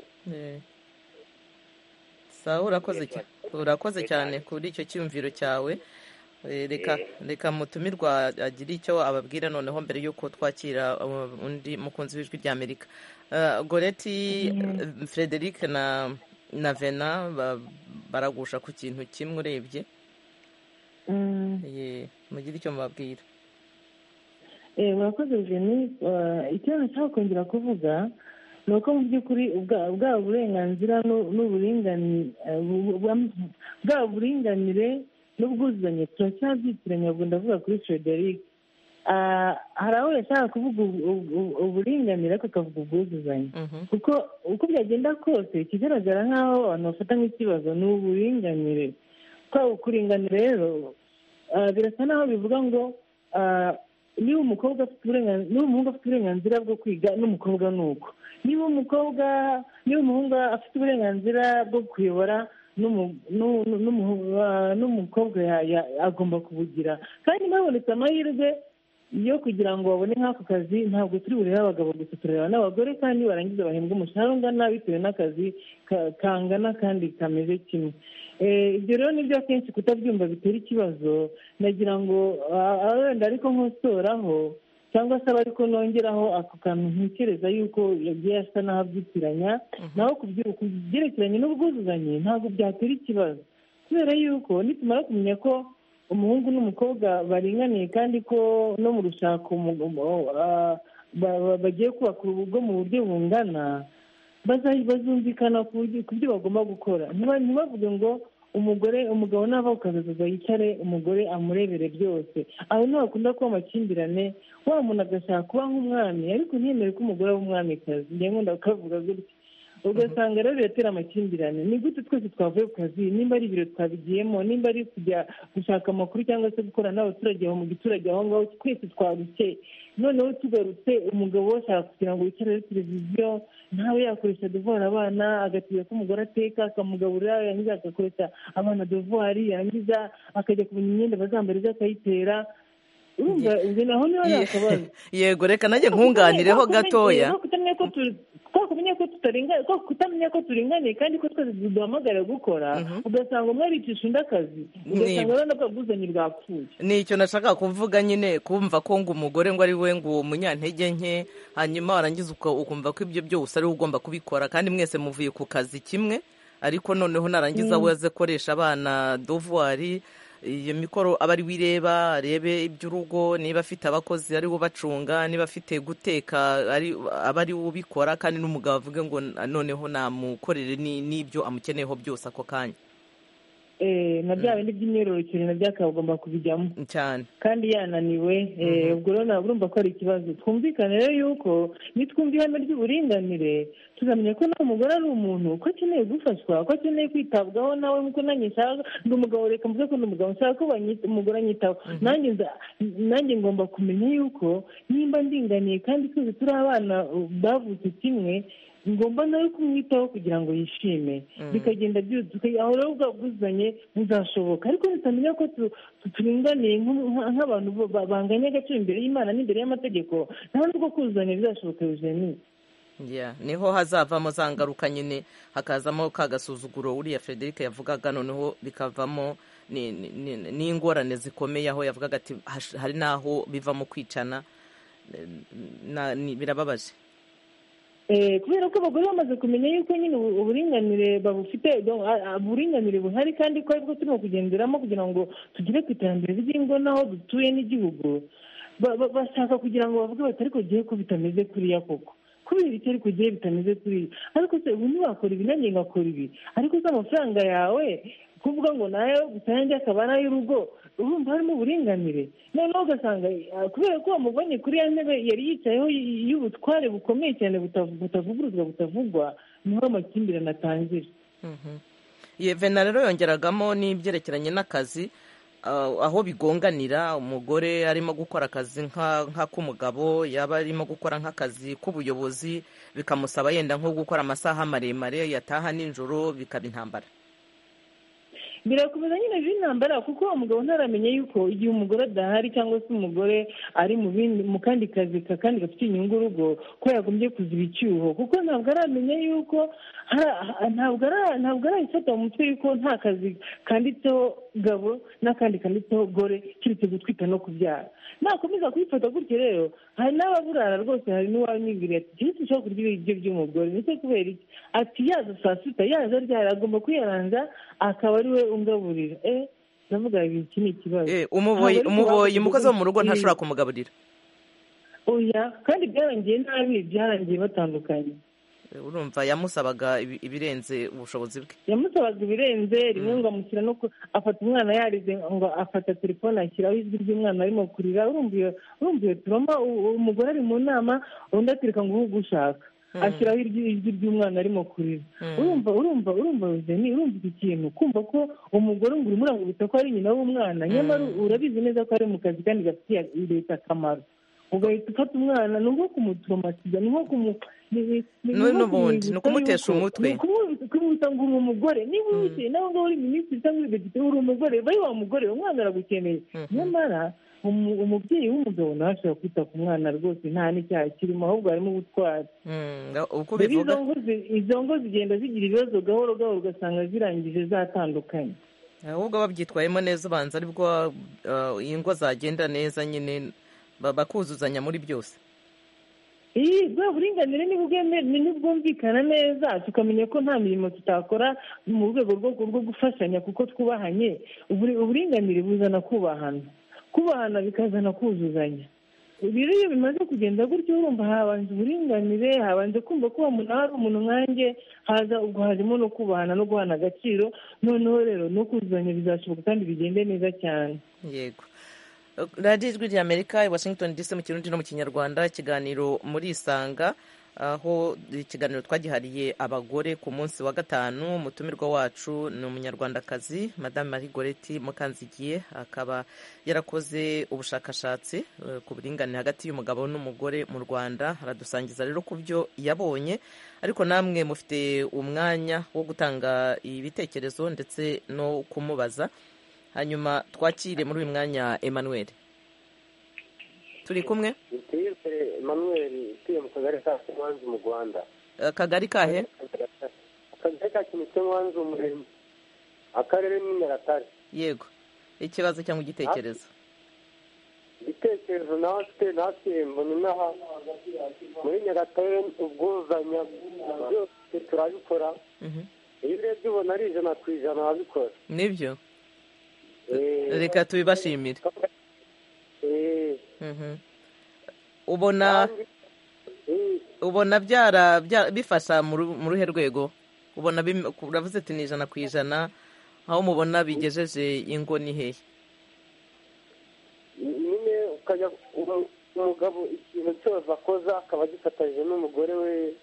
sawa urakoze urakoze cyane kuri icyo cyiyumviro cyawe reka reka mutumirwa agira icyo ababwira noneho mbere y'uko twakira undi mukunzi w'ijwi rya Amerika. Goreti Frederic na na Vena baragusha ku kintu kimwe urebye mugire icyo mubabwira. Murakoze Jenny, icyo nashaka kongera kuvuga ni uko mu by'ukuri bwa burenganzira n'uburinganire bwa buringanire n'ubwuzuzanye turacyabyitiranya ubwo ndavuga kuri Frederic. Hari aho yashaka kuvuga uburinganire ariko akavuga ubwuzuzanye kuko uko byagenda kose ikigaragara nk'aho abantu bafata nk'ikibazo ni uburinganire. Kwa kuringanira rero birasa n'aho bivuga ngo niba umukobwa afite uburenganzira niba umuhungu afite uburenganzira bwo kwiga n'umukobwa ni uko, niba umukobwa niba umuhungu afite uburenganzira bwo kuyobora n'umukobwa agomba kubugira. kandi habonetse amahirwe yo kugira ngo babone nk'ako kazi ntabwo turi burebe abagabo gusa tureba n'abagore kandi barangiza bahembwa umushahara ungana bitewe n'akazi kangana kandi kameze kimwe. Ibyo rero nibyo akenshi kutabyumva bitera ikibazo. Nagira ngo wenda ariko nkosoraho cyangwa se ariko nongeraho ako kantu ntekereza yuko yagiye asa n'aho abyitiranya naho ku byerekeranye n'ubwuzuzanye ntabwo byatera ikibazo kubera yuko nitumara kumenya ko umuhungu n'umukobwa baringaniye kandi ko no mu rushako bagiye kubaka urugo mu buryo bungana bazumvikana ku byo bagomba gukora. Ntibavuge ngo umugore umugabo nava ku kazi yicare umugore amurebere byose. Aho niho hakunda kuba amakimbirane, wa muntu agashaka kuba nk'umwami ariko ntiyemere ko umugore aba umwamikazi. Njye nkunda kukavuga gutya ugasanga rero biratera amakimbirane. Ni gute twese twavuye ku kazi, nimba ari ibiro twabigiyemo, nimba ari kujya gushaka amakuru cyangwa se gukorana n'abaturage aho mu giturage aho ngaho, twese twarushye, noneho tugarutse umugabo we ashaka kugira ngo yicare kuri televiziyo, nawe yakoresha devoir abana, agategeka ko umugore ateka akamugaburira, yangiza agakoresha abana devoir, yangiza akajya kumenya imyenda bazambara izo akayitera. Urumva izo naho niho yakabaza. Yego, reka nanjye nkunganireho gatoya. Kutamenya ko tutaringaniye, ko kutamenya ko turinganiye kandi ko twese duhamagara gukora, ugasanga umwe aricisha undi akazi, ugasanga rero n'ubwuzuzanye bwapfuye. Ni icyo nashaka kuvuga nyine, kumva ko ngo umugore ngo ari we ngo umunyantege nke, hanyuma warangiza ukumva ko ibyo byose ari we ugomba kubikora, kandi mwese muvuye ku kazi kimwe, ariko noneho narangiza we aze koresha abana devoir, iyo mikoro aba ari wireba, arebe iby'urugo, niba afite abakozi ari we bacunga, niba afite guteka aba ari we ubikora, kandi n'umugabo avuge ngo noneho namukorere n'ibyo amukeneyeho byose ako kanya. na bya bindi by'imyororokere na byakaba ugomba kubijyamo cyane kandi yananiwe. ubwo rero ntabwo urumva ko ari ikibazo. twumvikane rero yuko nitwumva ihame ry'uburinganire tuzamenya ko n'umugore ari umuntu, ko akeneye gufashwa, ko akeneye kwitabwaho nawe, nk'uko nanjye nshaka ndi umugabo, reka mvuge ko ndi umugabo nshaka ko umugore anyitaho, nanjye ngomba kumenya yuko nimba ndinganiye kandi twese turi abana bavutse kimwe, ngomba nawe kumwitaho kugira ngo yishime, bikagenda byuzuka. aho rero ubwuzuzanye buzashoboka, ariko nitamenya ko turinganiye nk'abantu banganya agaciro imbere y'Imana n'imbere y'amategeko, nta nubwo kuzuzanya bizashoboka. Eugenie, niho hazavamo za ngaruka nyine, hakazamo ka gasuzuguro uriya Frederic yavugaga, noneho bikavamo n'ingorane zikomeye, aho yavugaga ati hari n'aho bivamo kwicana. Birababaje kubera ko abagore bamaze kumenya yuko nyine uburinganire babufite, uburinganire buhari, kandi ko aribwo turimo kugenderamo kugira ngo tugere ku iterambere ry'ingo n'aho dutuye n'igihugu. Bashaka kugira ngo bavuge bati ariko gihe ko bitameze kuriya koko, kubera icyo ariko gihe bitameze kuriya, ariko se ubu ntiwakora ibi nanjye ngakora ibi, ariko se amafaranga yawe kuvuga ngo nayo gusa yanjye akaba ari ay'urugo, urumva harimo uburinganire. noneho ugasanga kubera ko wamubonye kuri ya ntebe yari yicayeho y'ubutware bukomeye cyane butavuguruzwa butavugwa, niho amakimbirane atangira. Vena rero yongeragamo n'ibyerekeranye n'akazi, aho bigonganira, umugore arimo gukora akazi nk'ak'umugabo, yaba arimo gukora nk'akazi k'ubuyobozi, bikamusaba yenda nko gukora amasaha maremare, yataha nijoro bikaba intambara. birakomeza nyine by'intambara, kuko uwo mugabo ntaramenye yuko igihe umugore adahari cyangwa se umugore ari mu kandi kazi kandi gafite inyungu urugo, ko yagombye kuziba icyuho, kuko ntabwo aramenya yuko ntabwo arayifata mu mutwe yuko nta kazi kanditseho gabo n'akandi kanditseho gore keretse gutwita no kubyara. nakomeza kubifata gutyo rero, hari n'ababurara rwose, hari n'uwanyibwira ati jyewe sinshobora kurya ibiryo by'umugore, ndetse kubera iki, ati yaza saa sita yaza ryari, agomba kwiyaranza akaba ari we ungaburira. eh ndavuga iki ni ikibazo. umuboyi umukozi wo mu rugo ntashobora kumugaburira. oya, kandi byarangiye nabi, byarangiye batandukanye. urumva yamusabaga ibirenze ubushobozi bwe, yamusabaga ibirenze rimwe ngo amushyira no afata umwana yarize, ngo afata telefone ashyiraho ijwi ry'umwana arimo kurira. urumva iyo turoma umugore ari mu nama, undi atereka ngo uhuge ushaka, ashyiraho ijwi ry'umwana arimo kurira. urumva urumva urumva ni urumva iki kintu, kumva ko umugore ngo urimo uramubita ko ari nyina w'umwana, nyamara urabizi neza ko ari mu kazi kandi gafitiye leta akamaro, ugahita ufata umwana. ni nko kumuturomatiza, ni nko kumu n'ubundi ni ukumutesha umutwe, kumwita ngo uri umugore. niba wicaye nawe ngo uri minisitiri cyangwa uri depite, uri umugore, bayi wa mugore, umwana aragukeneye. nyamara umubyeyi w'umugabo nawe ashobora kwita ku mwana rwose, nta n'icyaha kirimo, ahubwo harimo ubutwari. izo ngo zigenda zigira ibibazo gahoro gahoro, ugasanga zirangije zatandukanye. ahubwo babyitwayemo neza, ubanza aribwo ingo zagenda neza, nyine bakuzuzanya muri byose. iyi bwa buringanire nibwumvikana neza, tukamenya ko nta mirimo tutakora mu rwego rwo gufashanya kuko twubahanye. uburinganire buzana kubahana, kubahana bikazana kuzuzanya. rero iyo bimaze kugenda gutyo, urumva habanje uburinganire, habanje kumva ko uwo muntu ari umuntu nkanjye, haza ubwo hajemo no kubahana no guhana agaciro, noneho rero no kuzuzanya bizashoboka kandi bigende neza cyane. yego. radiyo ijwi ry'Amerika i Washington D C mu kirundi no mu kinyarwanda, ikiganiro muri Isanga, aho ikiganiro twagihariye abagore ku munsi wa gatanu. Umutumirwa wacu ni umunyarwandakazi Madame Marie Goreti Mukanzigiye, akaba yarakoze ubushakashatsi ku buringanire hagati y'umugabo n'umugore mu Rwanda. Aradusangiza rero ku byo yabonye, ariko namwe mufite umwanya wo gutanga ibitekerezo ndetse no kumubaza. Hanyuma twakire muri uyu mwanya Emmanuel. Turi kumwe? Emmanuel utuye mu kagari ka Kimwanzi mu Rwanda. Akagari kahe? Akagari ka Kimwanzi umurenge, akarere ni Nyagatare. Yego, ikibazo cyangwa igitekerezo? Igitekerezo nawe afite natwe mbona inaha muri Nyagatare ubwuzanya byose turabikora. Iyo urebye ubona ari ijana ku ijana babikora. Nibyo? Reka tubibashimire. ubona ubona byara bifasha mu ruhe rwego? Ubona uravuze ati ni ijana ku ijana, aho mubona bigejeje ingo ni hehe? nyine ukajya umugabo ikintu cyose akoza akaba agifatanyije n'umugore we,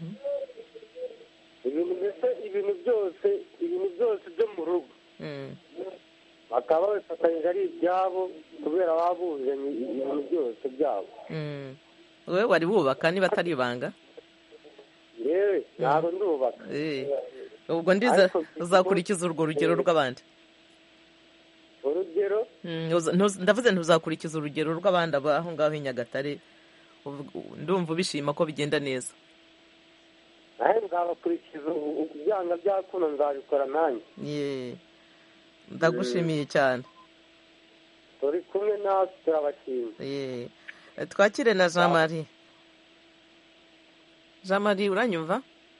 ibintu mbese ibintu byose ibintu byose byo mu rugo bakaba babifatanyije ari ibyabo kubera babuzanye ibintu byose byabo. Wowe wari wubaka niba atari ibanga? Yewe ntabwo ndubaka. Ubwo ndiza uzakurikiza urwo rugero rw'abandi? Urugero? Ndavuze ntuzakurikiza urugero rw'abandi aho ngaho i Nyagatare. Ndumva ubishima ko bigenda neza. nawe nzabakurikiza byanga byakuna nzabikora nanjye. Ndagushimiye cyane. Turi kumwe nawe turabashimiye. Twakire na Jean Marie. Jean Marie uranyumva?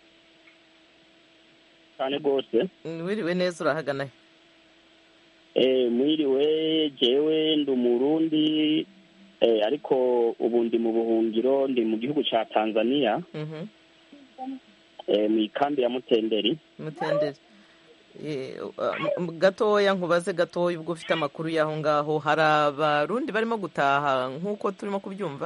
Cyane rwose. Wiriwe neza, urahagana he? Eh mwiriwe, jewe ndi umurundi eh ariko ubu ndi mu buhungiro, ndi mu gihugu ca Tanzania. Mhm. Eh mu ikambi ya Mutenderi. Mutenderi. Eh gatoya nkubaze gatoya, ubwo ufite amakuru yaho ngaho, hari abarundi barimo gutaha nkuko turimo kubyumva?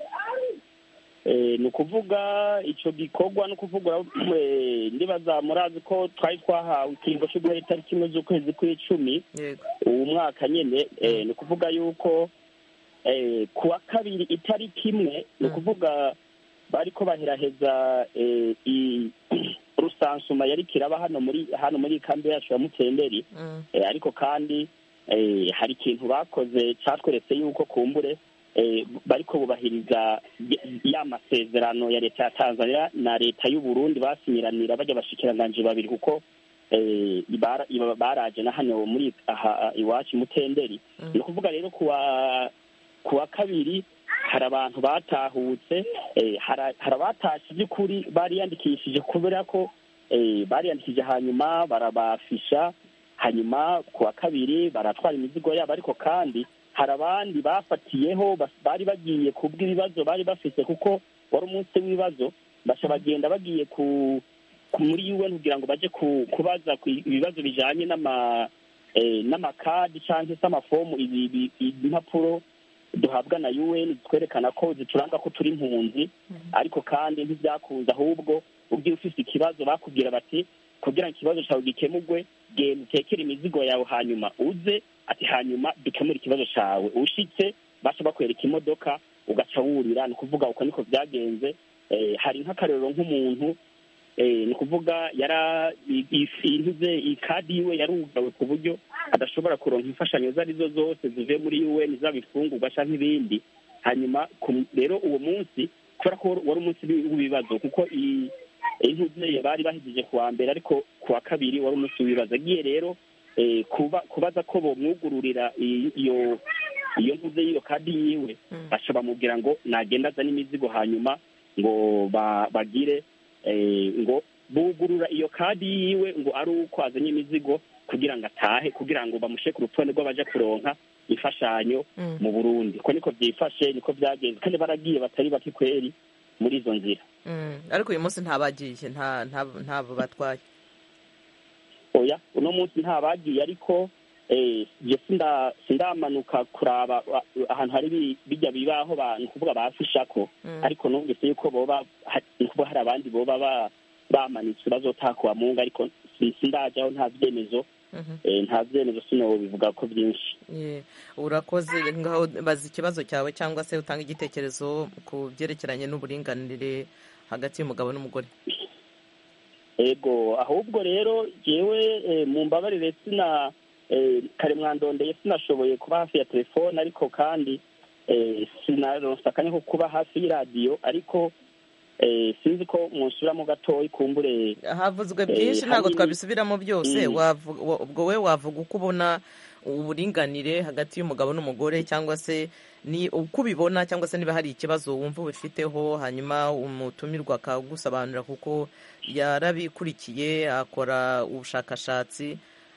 Eh nukuvuga ico gikorwa no kuvuga ndibaza murazi ko twari twahawe ikingo cyo guhera itariki imwe z'ukwezi kw'icumi uwo mwaka nyene. Eh nukuvuga yuko eh kuwa kabiri itariki imwe nukuvuga bariko bahiraheza eh i rusansuma yari kiraba hano muri hano muri kambi yacu ya Mutenderi. Eh ariko kandi eh hari ikintu bakoze cyatweretse yuko kumbure eh bariko bubahiriza ya masezerano ya leta ya Tanzania na leta y'u Burundi basinyiranira bajya bashikiranganje babiri, kuko eh baraje na hano muri aha iwacu Mutenderi. Ni kuvuga rero kuwa kuwa kabiri hari abantu batahutse, eh hari abatashe by'ukuri bari yandikishije kubera ko eh bari yandikije hanyuma barabafisha, hanyuma kuwa kabiri baratwara imizigo yabo, ariko kandi hari abandi bafatiyeho bari bagiye kubw'ibibazo bari bafise, kuko wari umunsi w'ibibazo basha bagenda bagiye ku muri U N kugira ngo baje kubaza ibibazo bijanye n'ama eh n'amakadi cyangwa se amafomu impapuro duhabwa na U N twerekana ko zituranga ko turi impunzi. Ariko kandi ntibyakunze, ahubwo ubwo ufite ikibazo bakubwira bati kugira ngo ikibazo cyawe gikemurwe genda utekere imizigo yawe hanyuma uze, ati hanyuma dukemura ikibazo cyawe. Ushitse basha bakwereka imodoka ugaca wurira. Ni kuvuga uko niko byagenze. Eh hari nk'akarero nk'umuntu eh ni kuvuga yara ifintuze ikadi iwe yarugawe ku buryo adashobora kuronka imfashanyo zari zo zose zive muri U N zabifungurwa cyangwa ibindi. Hanyuma rero uwo munsi kubera ko wari umunsi w'ibibazo, kuko intuze bari bahizije kuwa mbere ariko kuwa kabiri wari umunsi w'ibibazo. Agiye rero eh kuba kubaza ko bomwugururira iyo iyo ntuze iyo kadi yiwe, bashobora mubwira ngo nagenda azana imizigo hanyuma ngo bagire eh ngo bugurura iyo kadi yiwe ngo ari uko azanye imizigo kugira ngo atahe, kugira ngo bamushe ku rutonde rw'abaje kuronka imfashanyo mu Burundi. Ko niko byifashe, niko byagenze, kandi baragiye batari baki kweri muri izo nzira. Ariko uyu munsi ntabagiye, nta ntabo batwaye. Oya, uno munsi ntabagiye, ariko sindamanuka kuraba ahantu hari bijya bibaho ni ukuvuga bafishako ariko numvise yuko boba ni ukuvuga hari abandi boba bamanitse bazotakuwa mu ngo ariko sindajyaho nta byemezo nta byemezo sino bivuga ko byinshi. Urakoze ngaho baza ikibazo cyawe cyangwa se utanga igitekerezo ku byerekeranye n'uburinganire hagati y'umugabo n'umugore. Ego ahubwo rero jewe mu mbabarire sina kare mwandondeye sinashoboye kuba hafi ya telefone ariko kandi sinaronsakanye ko kuba hafi y'iradiyo ariko sinzi ko mwusubiramo gatoya ikumbure havuzwe byinshi ntabwo twabisubiramo byose. Ubwo we wavuga uko ubona uburinganire hagati y'umugabo n'umugore cyangwa se ni uko ubibona cyangwa se niba hari ikibazo wumva ubifiteho hanyuma umutumirwa akagusobanurira kuko yarabikurikiye akora ubushakashatsi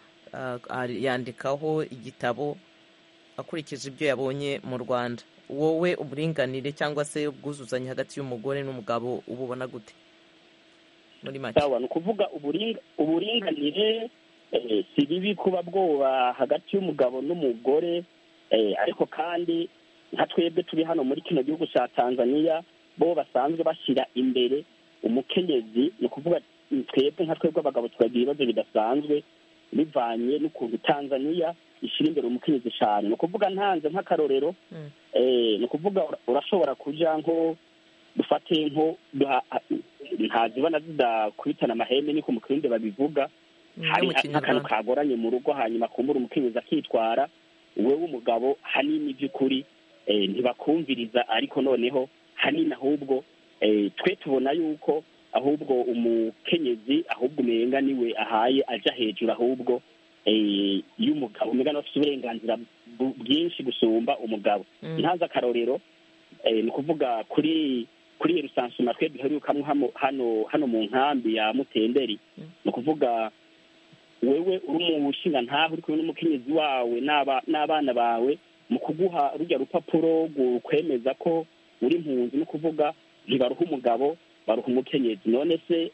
yandikaho igitabo akurikije ibyo yabonye mu Rwanda. Wowe uburinganire cyangwa se ubwuzuzanye hagati y'umugore n'umugabo ububona gute muri make? Sawa, ni ukuvuga uburinganire si bibi kuba bwoba hagati y'umugabo n'umugore ariko kandi nka twebwe turi hano muri kino gihugu cya Tanzania bo basanzwe bashyira imbere umukenyezi. Ni ukuvuga twebwe nka twebwe abagabo turagira ibibazo bidasanzwe bivanye n'ukuntu Tanzania ishyira imbere umukenyezi cyane. Ni ukuvuga ntanze nk'akarorero ni ukuvuga urashobora kujya nko dufate nko ntazibona zidakubitana amahembe niko mu Kirundi babivuga, hari nk'akantu kagoranye mu rugo hanyuma kumbura umukenyezi akitwara wowe w'umugabo hanini by'ukuri ntibakumviriza ariko noneho hanini ahubwo twe tubona yuko ahubwo umukenyezi ahubwo umenga niwe ahaye aja hejuru ahubwo y'umugabo umenga afite uburenganzira bwinshi gusumba umugabo. Ntaza akarorero ni ukuvuga kuri kuri Yerusansuma twe duherukamwo hano hano mu nkambi ya Mutenderi. Ni ukuvuga wewe uri mu bushinga ntaho uri kumwe n'umukenyezi wawe n'abana bawe mu kuguha rujya rupapuro kwemeza ko uri impunzi. Ni ukuvuga ntibaruha umugabo baruha umukenyezi. None se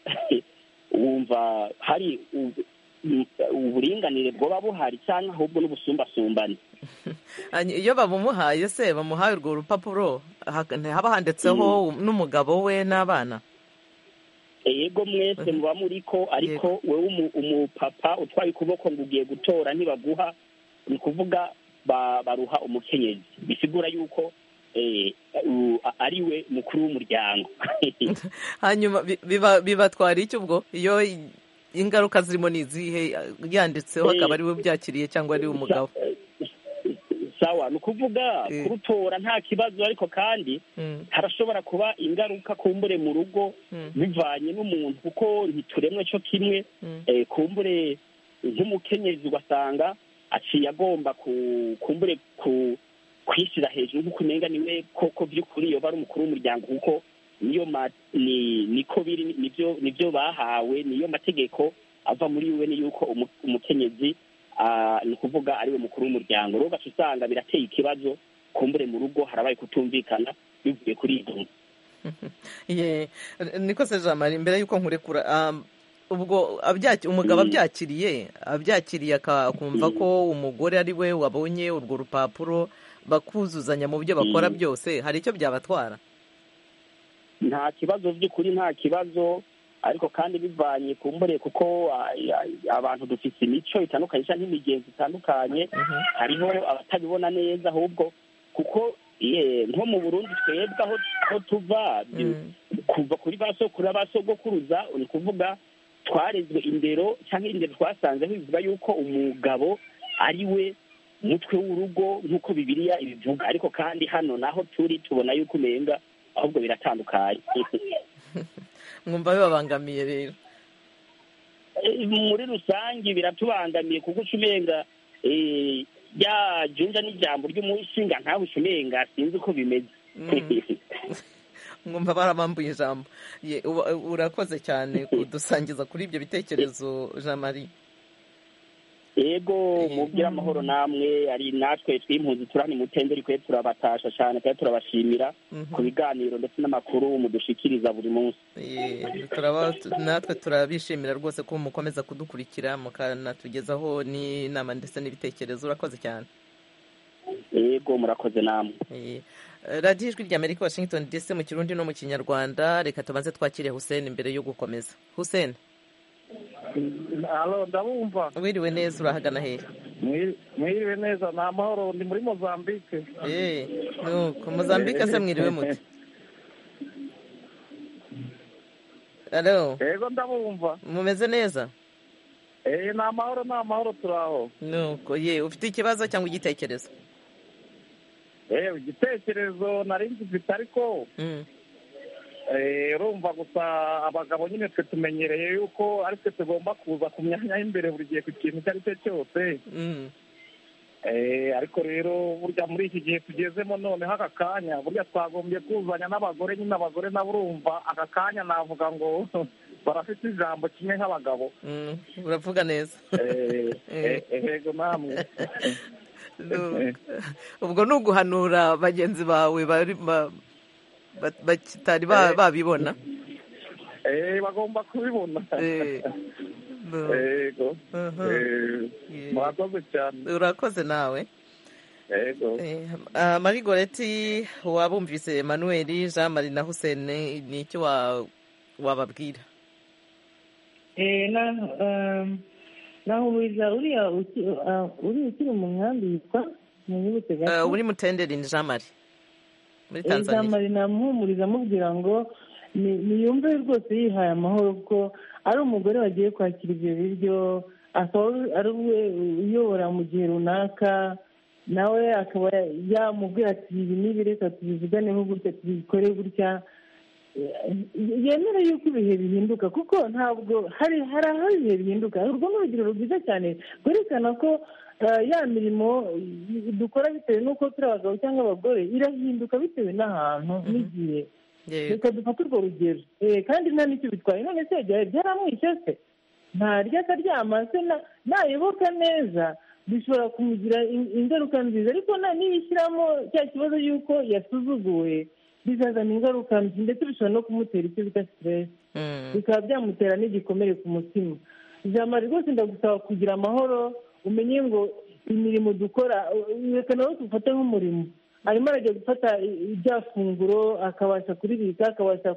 wumva hari uburinganire bwoba buhari cyangwa ahubwo n'ubusumbasumbane? Iyo babumuhaye se bamuhaye urwo rupapuro haba handitseho n'umugabo we n'abana? Yego mwese muba muriko ariko wewe umupapa utwaye ukuboko ngo ugiye gutora ntibaguha. Ni ukuvuga baruha umukenyezi bisigura yuko ari we mukuru w'umuryango. Hanyuma bibatwara iki ubwo iyo ingaruka zirimo ni izihe? Yanditseho akaba ari we byakiriye cyangwa ari we umugabo? Sawa, ni ukuvuga kurutora nta kibazo ariko kandi harashobora kuba ingaruka kumbure mu rugo bivanye n'umuntu kuko ntituremwe cyo kimwe. Kumbure nk'umukenyezi ugasanga aciye agomba kumbure kwishyira hejuru nk'uko umenga niwe koko by'ukuri yoba ari umukuru w'umuryango kuko niyo niko biri nibyo bahawe niyo mategeko ava muri we ni yuko umukenyezi ni ukuvuga ari we mukuru w'umuryango. Rero gace usanga birateye ikibazo kumbure mu rugo harabaye kutumvikana bivuye kuri ibyo. Niko se Jean Marie mbere yuko nkurekura ubwo umugabo abyakiriye abyakiriye akumva ko umugore ari we wabonye urwo rupapuro bakuzuzanya mu byo bakora byose, hari icyo byabatwara? Nta kibazo by'ukuri nta kibazo ariko kandi bivanye kumbure kuko abantu dufite imico itandukanye cyangwa imigenzo itandukanye. Hariho abatabibona neza ahubwo kuko nko mu Burundi twebwe aho tuva kuva kuri ba sokuru ba sogokuruza ni ukuvuga twarezwe indero cyangwa indero twasanze bivuga yuko umugabo ari we mutwe w'urugo nk'uko Bibiliya ibivuga ariko kandi hano naho turi tubona yuko umenga ahubwo biratandukanye. Mwumva bibabangamiye rero? Muri rusange biratubangamiye kuko ucumenga rya junja n'ijambo ry'umushinga ntawe ucumenga sinzi uko bimeze. Mwumva baramambuye ijambo. Urakoze cyane kudusangiza kuri ibyo bitekerezo Jean Marie. yego mubwira amahoro namwe ari natwe twimpunzi turani mutenderi kwe turabatasha cyane kandi turabashimira ku biganiro ndetse n'amakuru mudushikiriza buri munsi turaba natwe turabishimira rwose ko mukomeza kudukurikira mukanatugezaho n'inama ndetse n'ibitekerezo urakoze cyane yego murakoze namwe radiyo ijwi ry'Amerika Washington D C mu kirundi no mu kinyarwanda reka tubanze twakire Hussein mbere yo gukomeza Hussein Alo ndabumva wiriwe neza urahagana hehe mwiriwe neza ni amahoro ndi muri Mozambique eh nuko Mozambique se mwiriwe muti Alo yego ndabumva mumeze neza eh ni amahoro ni amahoro turaho nuko ye ufite ikibazo cyangwa igitekerezo eh igitekerezo nari ngifite ariko mm urumva gusa abagabo nyine twe tumenyereye yuko ari twe tugomba kuza ku myanya y'imbere buri gihe ku kintu icyo ari cyo cyose ariko rero burya muri iki gihe tugezemo noneho aka kanya burya twagombye kuzanya n'abagore nyine abagore nabo urumva aka kanya navuga ngo barafite ijambo kimwe nk'abagabo uravuga neza yego namwe ubwo ni uguhanura bagenzi bawe bari batari babibona bagomba kubibona yego murakoze cyane urakoze nawe yego Marie Goreti wabumvise Emmanuel Jean Marie na Hussein ni icyo wababwira naho uriya uriya ukiri mu nkambi yitwa uri Mutenderi ni Jean Marie muri Tanzania Jean Marie namuhumuriza amubwira ngo niyumve rwose yihaye amahoro kuko ari umugore wagiye kwakira ibyo biryo akaba ari we uyobora mu gihe runaka nawe akaba yamubwira ati ibi n'ibi reka tubivuganeho gutya tubikore gutya yemera yuko ibihe bihinduka kuko ntabwo hari hari aho ibihe bihinduka urwo ni urugero rwiza cyane rwerekana ko ya mirimo dukora bitewe n'uko turi abagabo cyangwa abagore irahinduka bitewe n'ahantu n'igihe reka dufate urwo rugero kandi nta n'icyo bitwaye none se byaramwishe se ntarya akaryama se nayoboka neza bishobora kumugira ingaruka nziza ariko niyishyiramo cya kibazo y'uko yasuzuguwe bizazana ingaruka mbi ndetse bishobora no kumutera icyo bita siteresi bikaba byamutera n'igikomere ku mutima ijambo rwose ndagusaba kugira amahoro umenye ngo imirimo dukora reka nawe dufate nk'umurimo arimo arajya gufata ibya funguro akabasha kuribika akabasha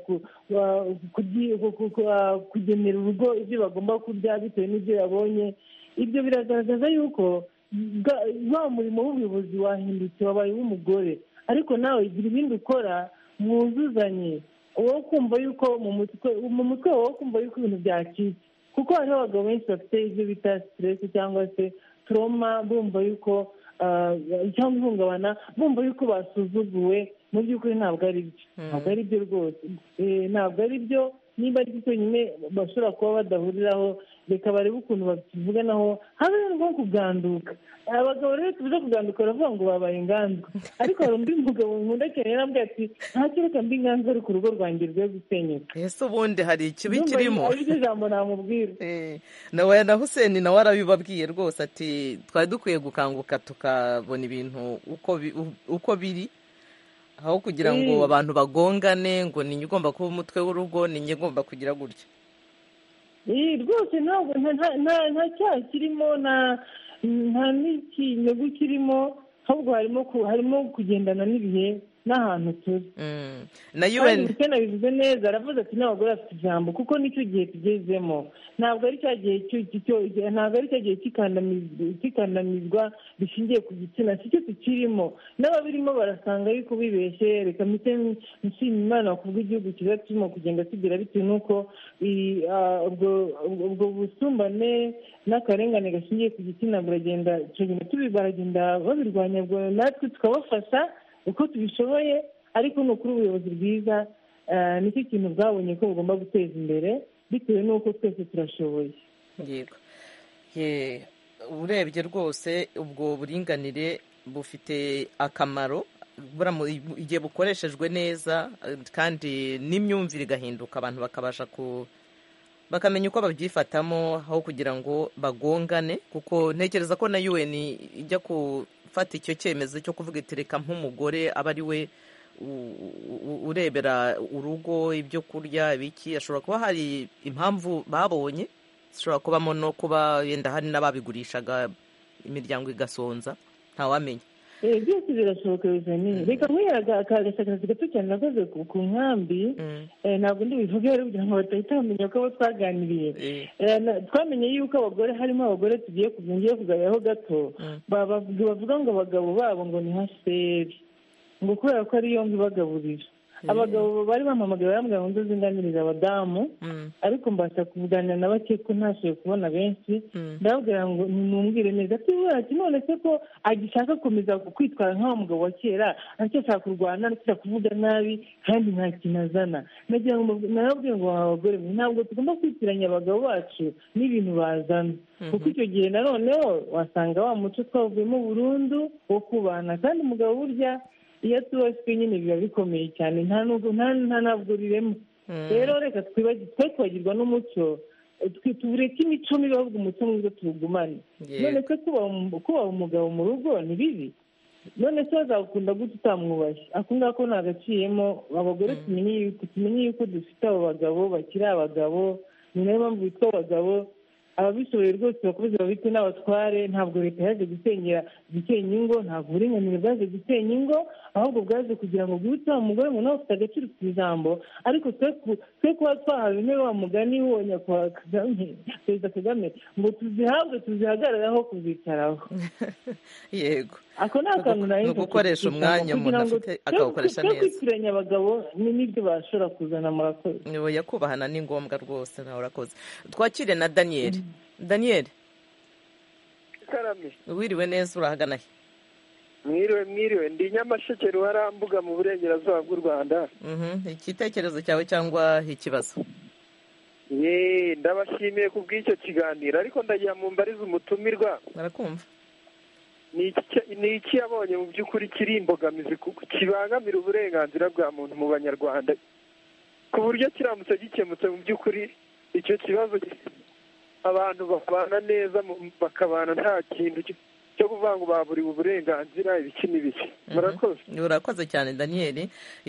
kugenera urugo ibyo bagomba kurya bitewe n'ibyo yabonye ibyo biragaragaza yuko wa murimo w'ubuyobozi wahindutse wabaye uw'umugore ariko nawe igira ibindi ukora mwuzuzanye wowe kumva yuko mu mutwe wowe kumva yuko ibintu byacitse kuko hariho abagabo benshi bafite ibyo bita siteresi cyangwa se turoma bumva yuko cyangwa ihungabana bumva yuko basuzuguwe mu by'ukuri ntabwo ari byo ntabwo ari byo rwose ntabwo ari byo niba ari cyo nyine bashobora kuba badahuriraho reka barebe ukuntu babivuganaho habe nko kuganduka abagabo rero tubuze kuganduka baravuga ngo babaye inganzwa ariko hari undi mugabo nkunda cyane yarambwira ati ntacyo reka mbi inganzwa ariko urugo rwanjye rwe gusenyuka ese ubundi hari ikibi kirimo aribyo jambo namubwira nawe na Hussein nawe arabibabwiye rwose ati twari dukwiye gukanguka tukabona ibintu uko biri aho kugira ngo abantu bagongane ngo ni ugomba kuba umutwe w'urugo ni njye ngomba kugira gutya rwose ntabwo nta cyaha kirimo nta n'ikinyego kirimo ahubwo harimo kugendana n'ibihe n'ahantu turi na yuweni ndetse nabivuze neza aravuze ati n'abagore bafite ijambo kuko nicyo gihe tugezemo ntabwo ari cya gihe ntabwo ari cya gihe cy'ikandamizwa rishingiye ku gitsina si cyo tukirimo n'ababirimo barasanga yuko bibeshye reka mpite nshima imana ku bw'igihugu kiba turimo kugenda tugira bitewe n'uko ubwo busumbane n'akarengane gashingiye ku gitsina buragenda baragenda babirwanya natwe tukabafasha uko tubishoboye ariko ni ukuri ubuyobozi bwiza nicyo kintu bwabonye ko bugomba guteza imbere bitewe n'uko twese turashoboye yego urebye rwose ubwo buringanire bufite akamaro igihe bukoreshejwe neza kandi n'imyumvire igahinduka abantu bakabasha bakamenya uko babyifatamo aho kugira ngo bagongane, kuko ntekereza ko na U N ijya gufata icyo cyemezo cyo kuvuga iti reka nk'umugore aba ari we urebera urugo, ibyo kurya biki, ashobora kuba hari impamvu babonye, zishobora kubamo no kuba yenda hari n'ababigurishaga imiryango igasonza, ntawamenya. byose birashoboka bizanye. Reka nkwiyaga akagashakashatsi gato cyane nakoze ku nkambi, ntabwo ndi bivuge rero kugira ngo batahita bamenya ko abo twaganiriye. Twamenye yuko abagore, harimo abagore tugiye ngiye kuganiraho gato, bavuga ngo abagabo babo ngo ni haseri, ngo kubera ko ariyo mbibagaburira. Abagabo bari bampamagaye barambwira ngo nzo zinganiriza abadamu, ariko mbasha kuvuganira na bake ko ntashoboye kubona benshi. Ndababwira ngo nimumbwire neza ati none se ko agishaka gukomeza kwitwara nk'aho mugabo wa kera, aracyashaka kurwana, aracyashaka kuvuga nabi kandi nta kintu azana. Nagira ngo narababwira ngo abagore ntabwo tugomba kwitiranya abagabo bacu n'ibintu bazana, kuko icyo gihe nanoneho wasanga wa muco twavuyemo burundu wo kubana, kandi umugabo burya iyo tubaswe nyine biba bikomeye cyane, nta nubwo nta ntabwo riremo. Rero reka twe twagirwa n'umuco, tureke imico mibi ahubwo umuco mwiza tuwugumane. None se kubaha umugabo mu rugo ni bibi? None se bazakunda gute utamwubashye? Ako ngako nagaciyemo. Abagore tumenye yuko dufite abo bagabo bakiri abagabo, ni nayo mpamvu bitwa abagabo. Ababishoboye rwose bakomeze babite n'abatware. Ntabwo leta yaje gusenyera gusenya ingo, ntabwo uburenganzira bwaje gusenya ingo, ahubwo bwaje kugira ngo bwite wa mugore ngo nawe ufite agaciro ku ijambo. Ariko twe kuba twahawe intebe wa mugani wo nyakubahwa Kagame, perezida Kagame, ngo tuzihabwe tuzihagararaho kuzicaraho. Yego, ako ni akantu nayo ni ugukoresha umwanya umuntu afite akawukoresha neza. Kwitiranya abagabo n'ibyo bashobora kuzana. Murakoze. Yakubahana ni ngombwa rwose, nawe urakoze. Twakire na Daniel. Daniel, Karame, wiriwe neza, urahagana he? Mwiriwe mwiriwe, ndi Nyamasheke Ruharambuga mu burengerazuba bw'u Rwanda. Igitekerezo cyawe cyangwa ikibazo? Ye, ndabashimiye ku bw'icyo kiganiro, ariko ndagira mu mbariza umutumirwa. Barakumva. Ni iki yabonye mu by'ukuri kiri imbogamizi kibangamira uburenganzira bwa muntu mu Banyarwanda, ku buryo kiramutse gikemutse mu by'ukuri icyo kibazo abantu babana neza, bakabana nta kintu cyo kuvuga ngo baburiwe uburenganzira ibiki n'ibiki. Murakoze. Urakoze cyane Daniel.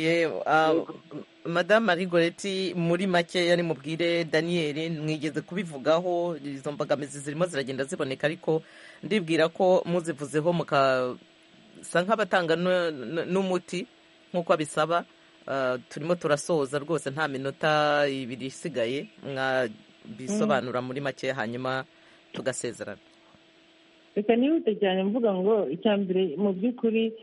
Madame Marigoreti, muri make yari mubwire Daniel, mwigeze kubivugaho, izo mbogamizi zirimo ziragenda ziboneka, ariko ndibwira ko muzivuzeho mukasa nk'abatanga n'umuti nk'uko abisaba. Turimo turasoza rwose, nta minota ibiri isigaye, mwabisobanura muri make hanyuma tugasezerana. Reka nihute cyane mvuga ngo icya mbere mu by'ukuri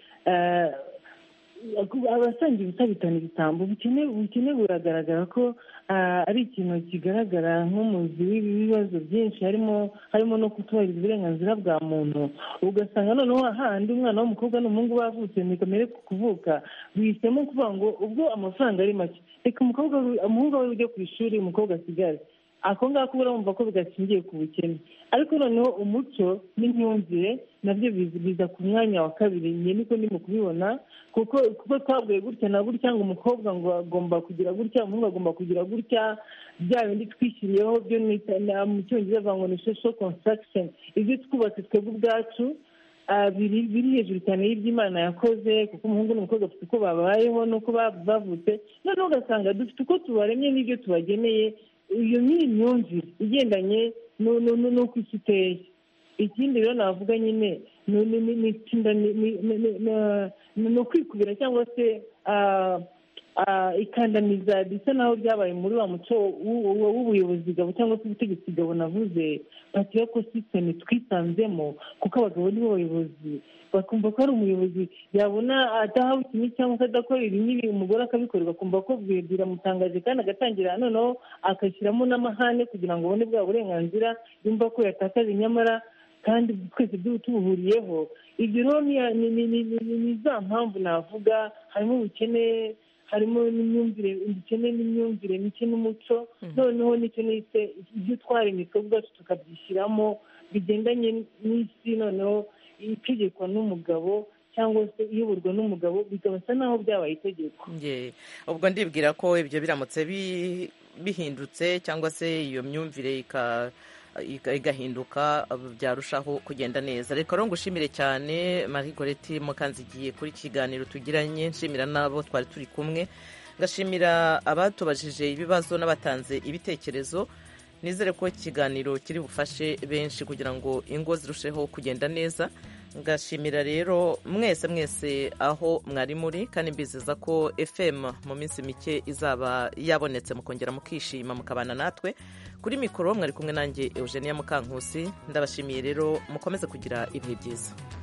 abasangiye ubutabitana ibitambo ubukene buragaragara ko ari ikintu kigaragara nk'umuzi w'ibibazo byinshi, harimo harimo no kutubahiriza uburenganzira bwa muntu. Ugasanga noneho hahandi umwana w'umukobwa n'umuhungu bavutse ntikamere ku kuvuka, bihisemo kuvuga ngo ubwo amafaranga ari make, reka umuhungu we ujye ku ishuri, umukobwa asigare. Ako ngako urumva ko bigashingiye ku bukene. Ariko noneho umuco n'imyumvire nabyo biza ku mwanya wa kabiri. Njye niko ndimo kubibona, kuko kuko twabwiye gutya na gutya ngo umukobwa ngo agomba kugira gutya, umuhungu agomba kugira gutya, bya bindi twishyiriyeho byo mu cyongereza bavuga ngo ni social construction. Ibyo twubatse twebwe ubwacu biri hejuru cyane y'iby'Imana yakoze, kuko umuhungu n'umukobwa bafite uko babayeho n'uko bavutse. Noneho ugasanga dufite uko tubaremye n'ibyo tubageneye. Iyo ni imyumvire igendanye n'uko isi iteye. Ikindi rero navuga nyine ni ukwikubira cyangwa se ikandamiza bisa naho byabaye muri wa muco w'ubuyobozi gabo cyangwa se ubutegetsi gabo navuze, patriarchal system twisanzemo, kuko abagabo nibo bayobozi. Bakumva ko ari umuyobozi yabona adahawe ikintu cyangwa se adakora ibintu, umugore akabikorera akumva ko biramutangaje, kandi agatangira noneho agashyiramo n'amahane kugira ngo abone bwa burenganzira yumva ko yatakaje, nyamara kandi twese tubuhuriyeho. Ibyo rero ni za mpamvu navuga, harimo ubukene, harimo n'imyumvire, ubukene n'imyumvire mike n'umuco. Noneho nicyo nise ibyo twaremye ubwacu tukabyishyiramo bigendanye n'isi, noneho itegekwa n'umugabo cyangwa se iyoborwa n'umugabo, bigasa naho byabaye itegeko. Ubwo ndibwira ko ibyo biramutse bihindutse cyangwa se iyo myumvire igahinduka byarushaho kugenda neza. reka rero ngushimire cyane Marie Goreti Mukanzigiye kuri kiganiro tugiranye, nshimira n'abo twari turi kumwe, ngashimira abatubajije ibibazo n'abatanze ibitekerezo. nizere ko ikiganiro kiri bufashe benshi kugira ngo ingo zirusheho kugenda neza. ngashimira rero mwese mwese aho mwari muri, kandi mbizeza ko F M mu minsi mike izaba yabonetse mukongera mukishima mukabana natwe. Kuri mikoro mwari kumwe nanjye Eugenia Mukankusi, ndabashimiye rero mukomeze kugira ibihe byiza.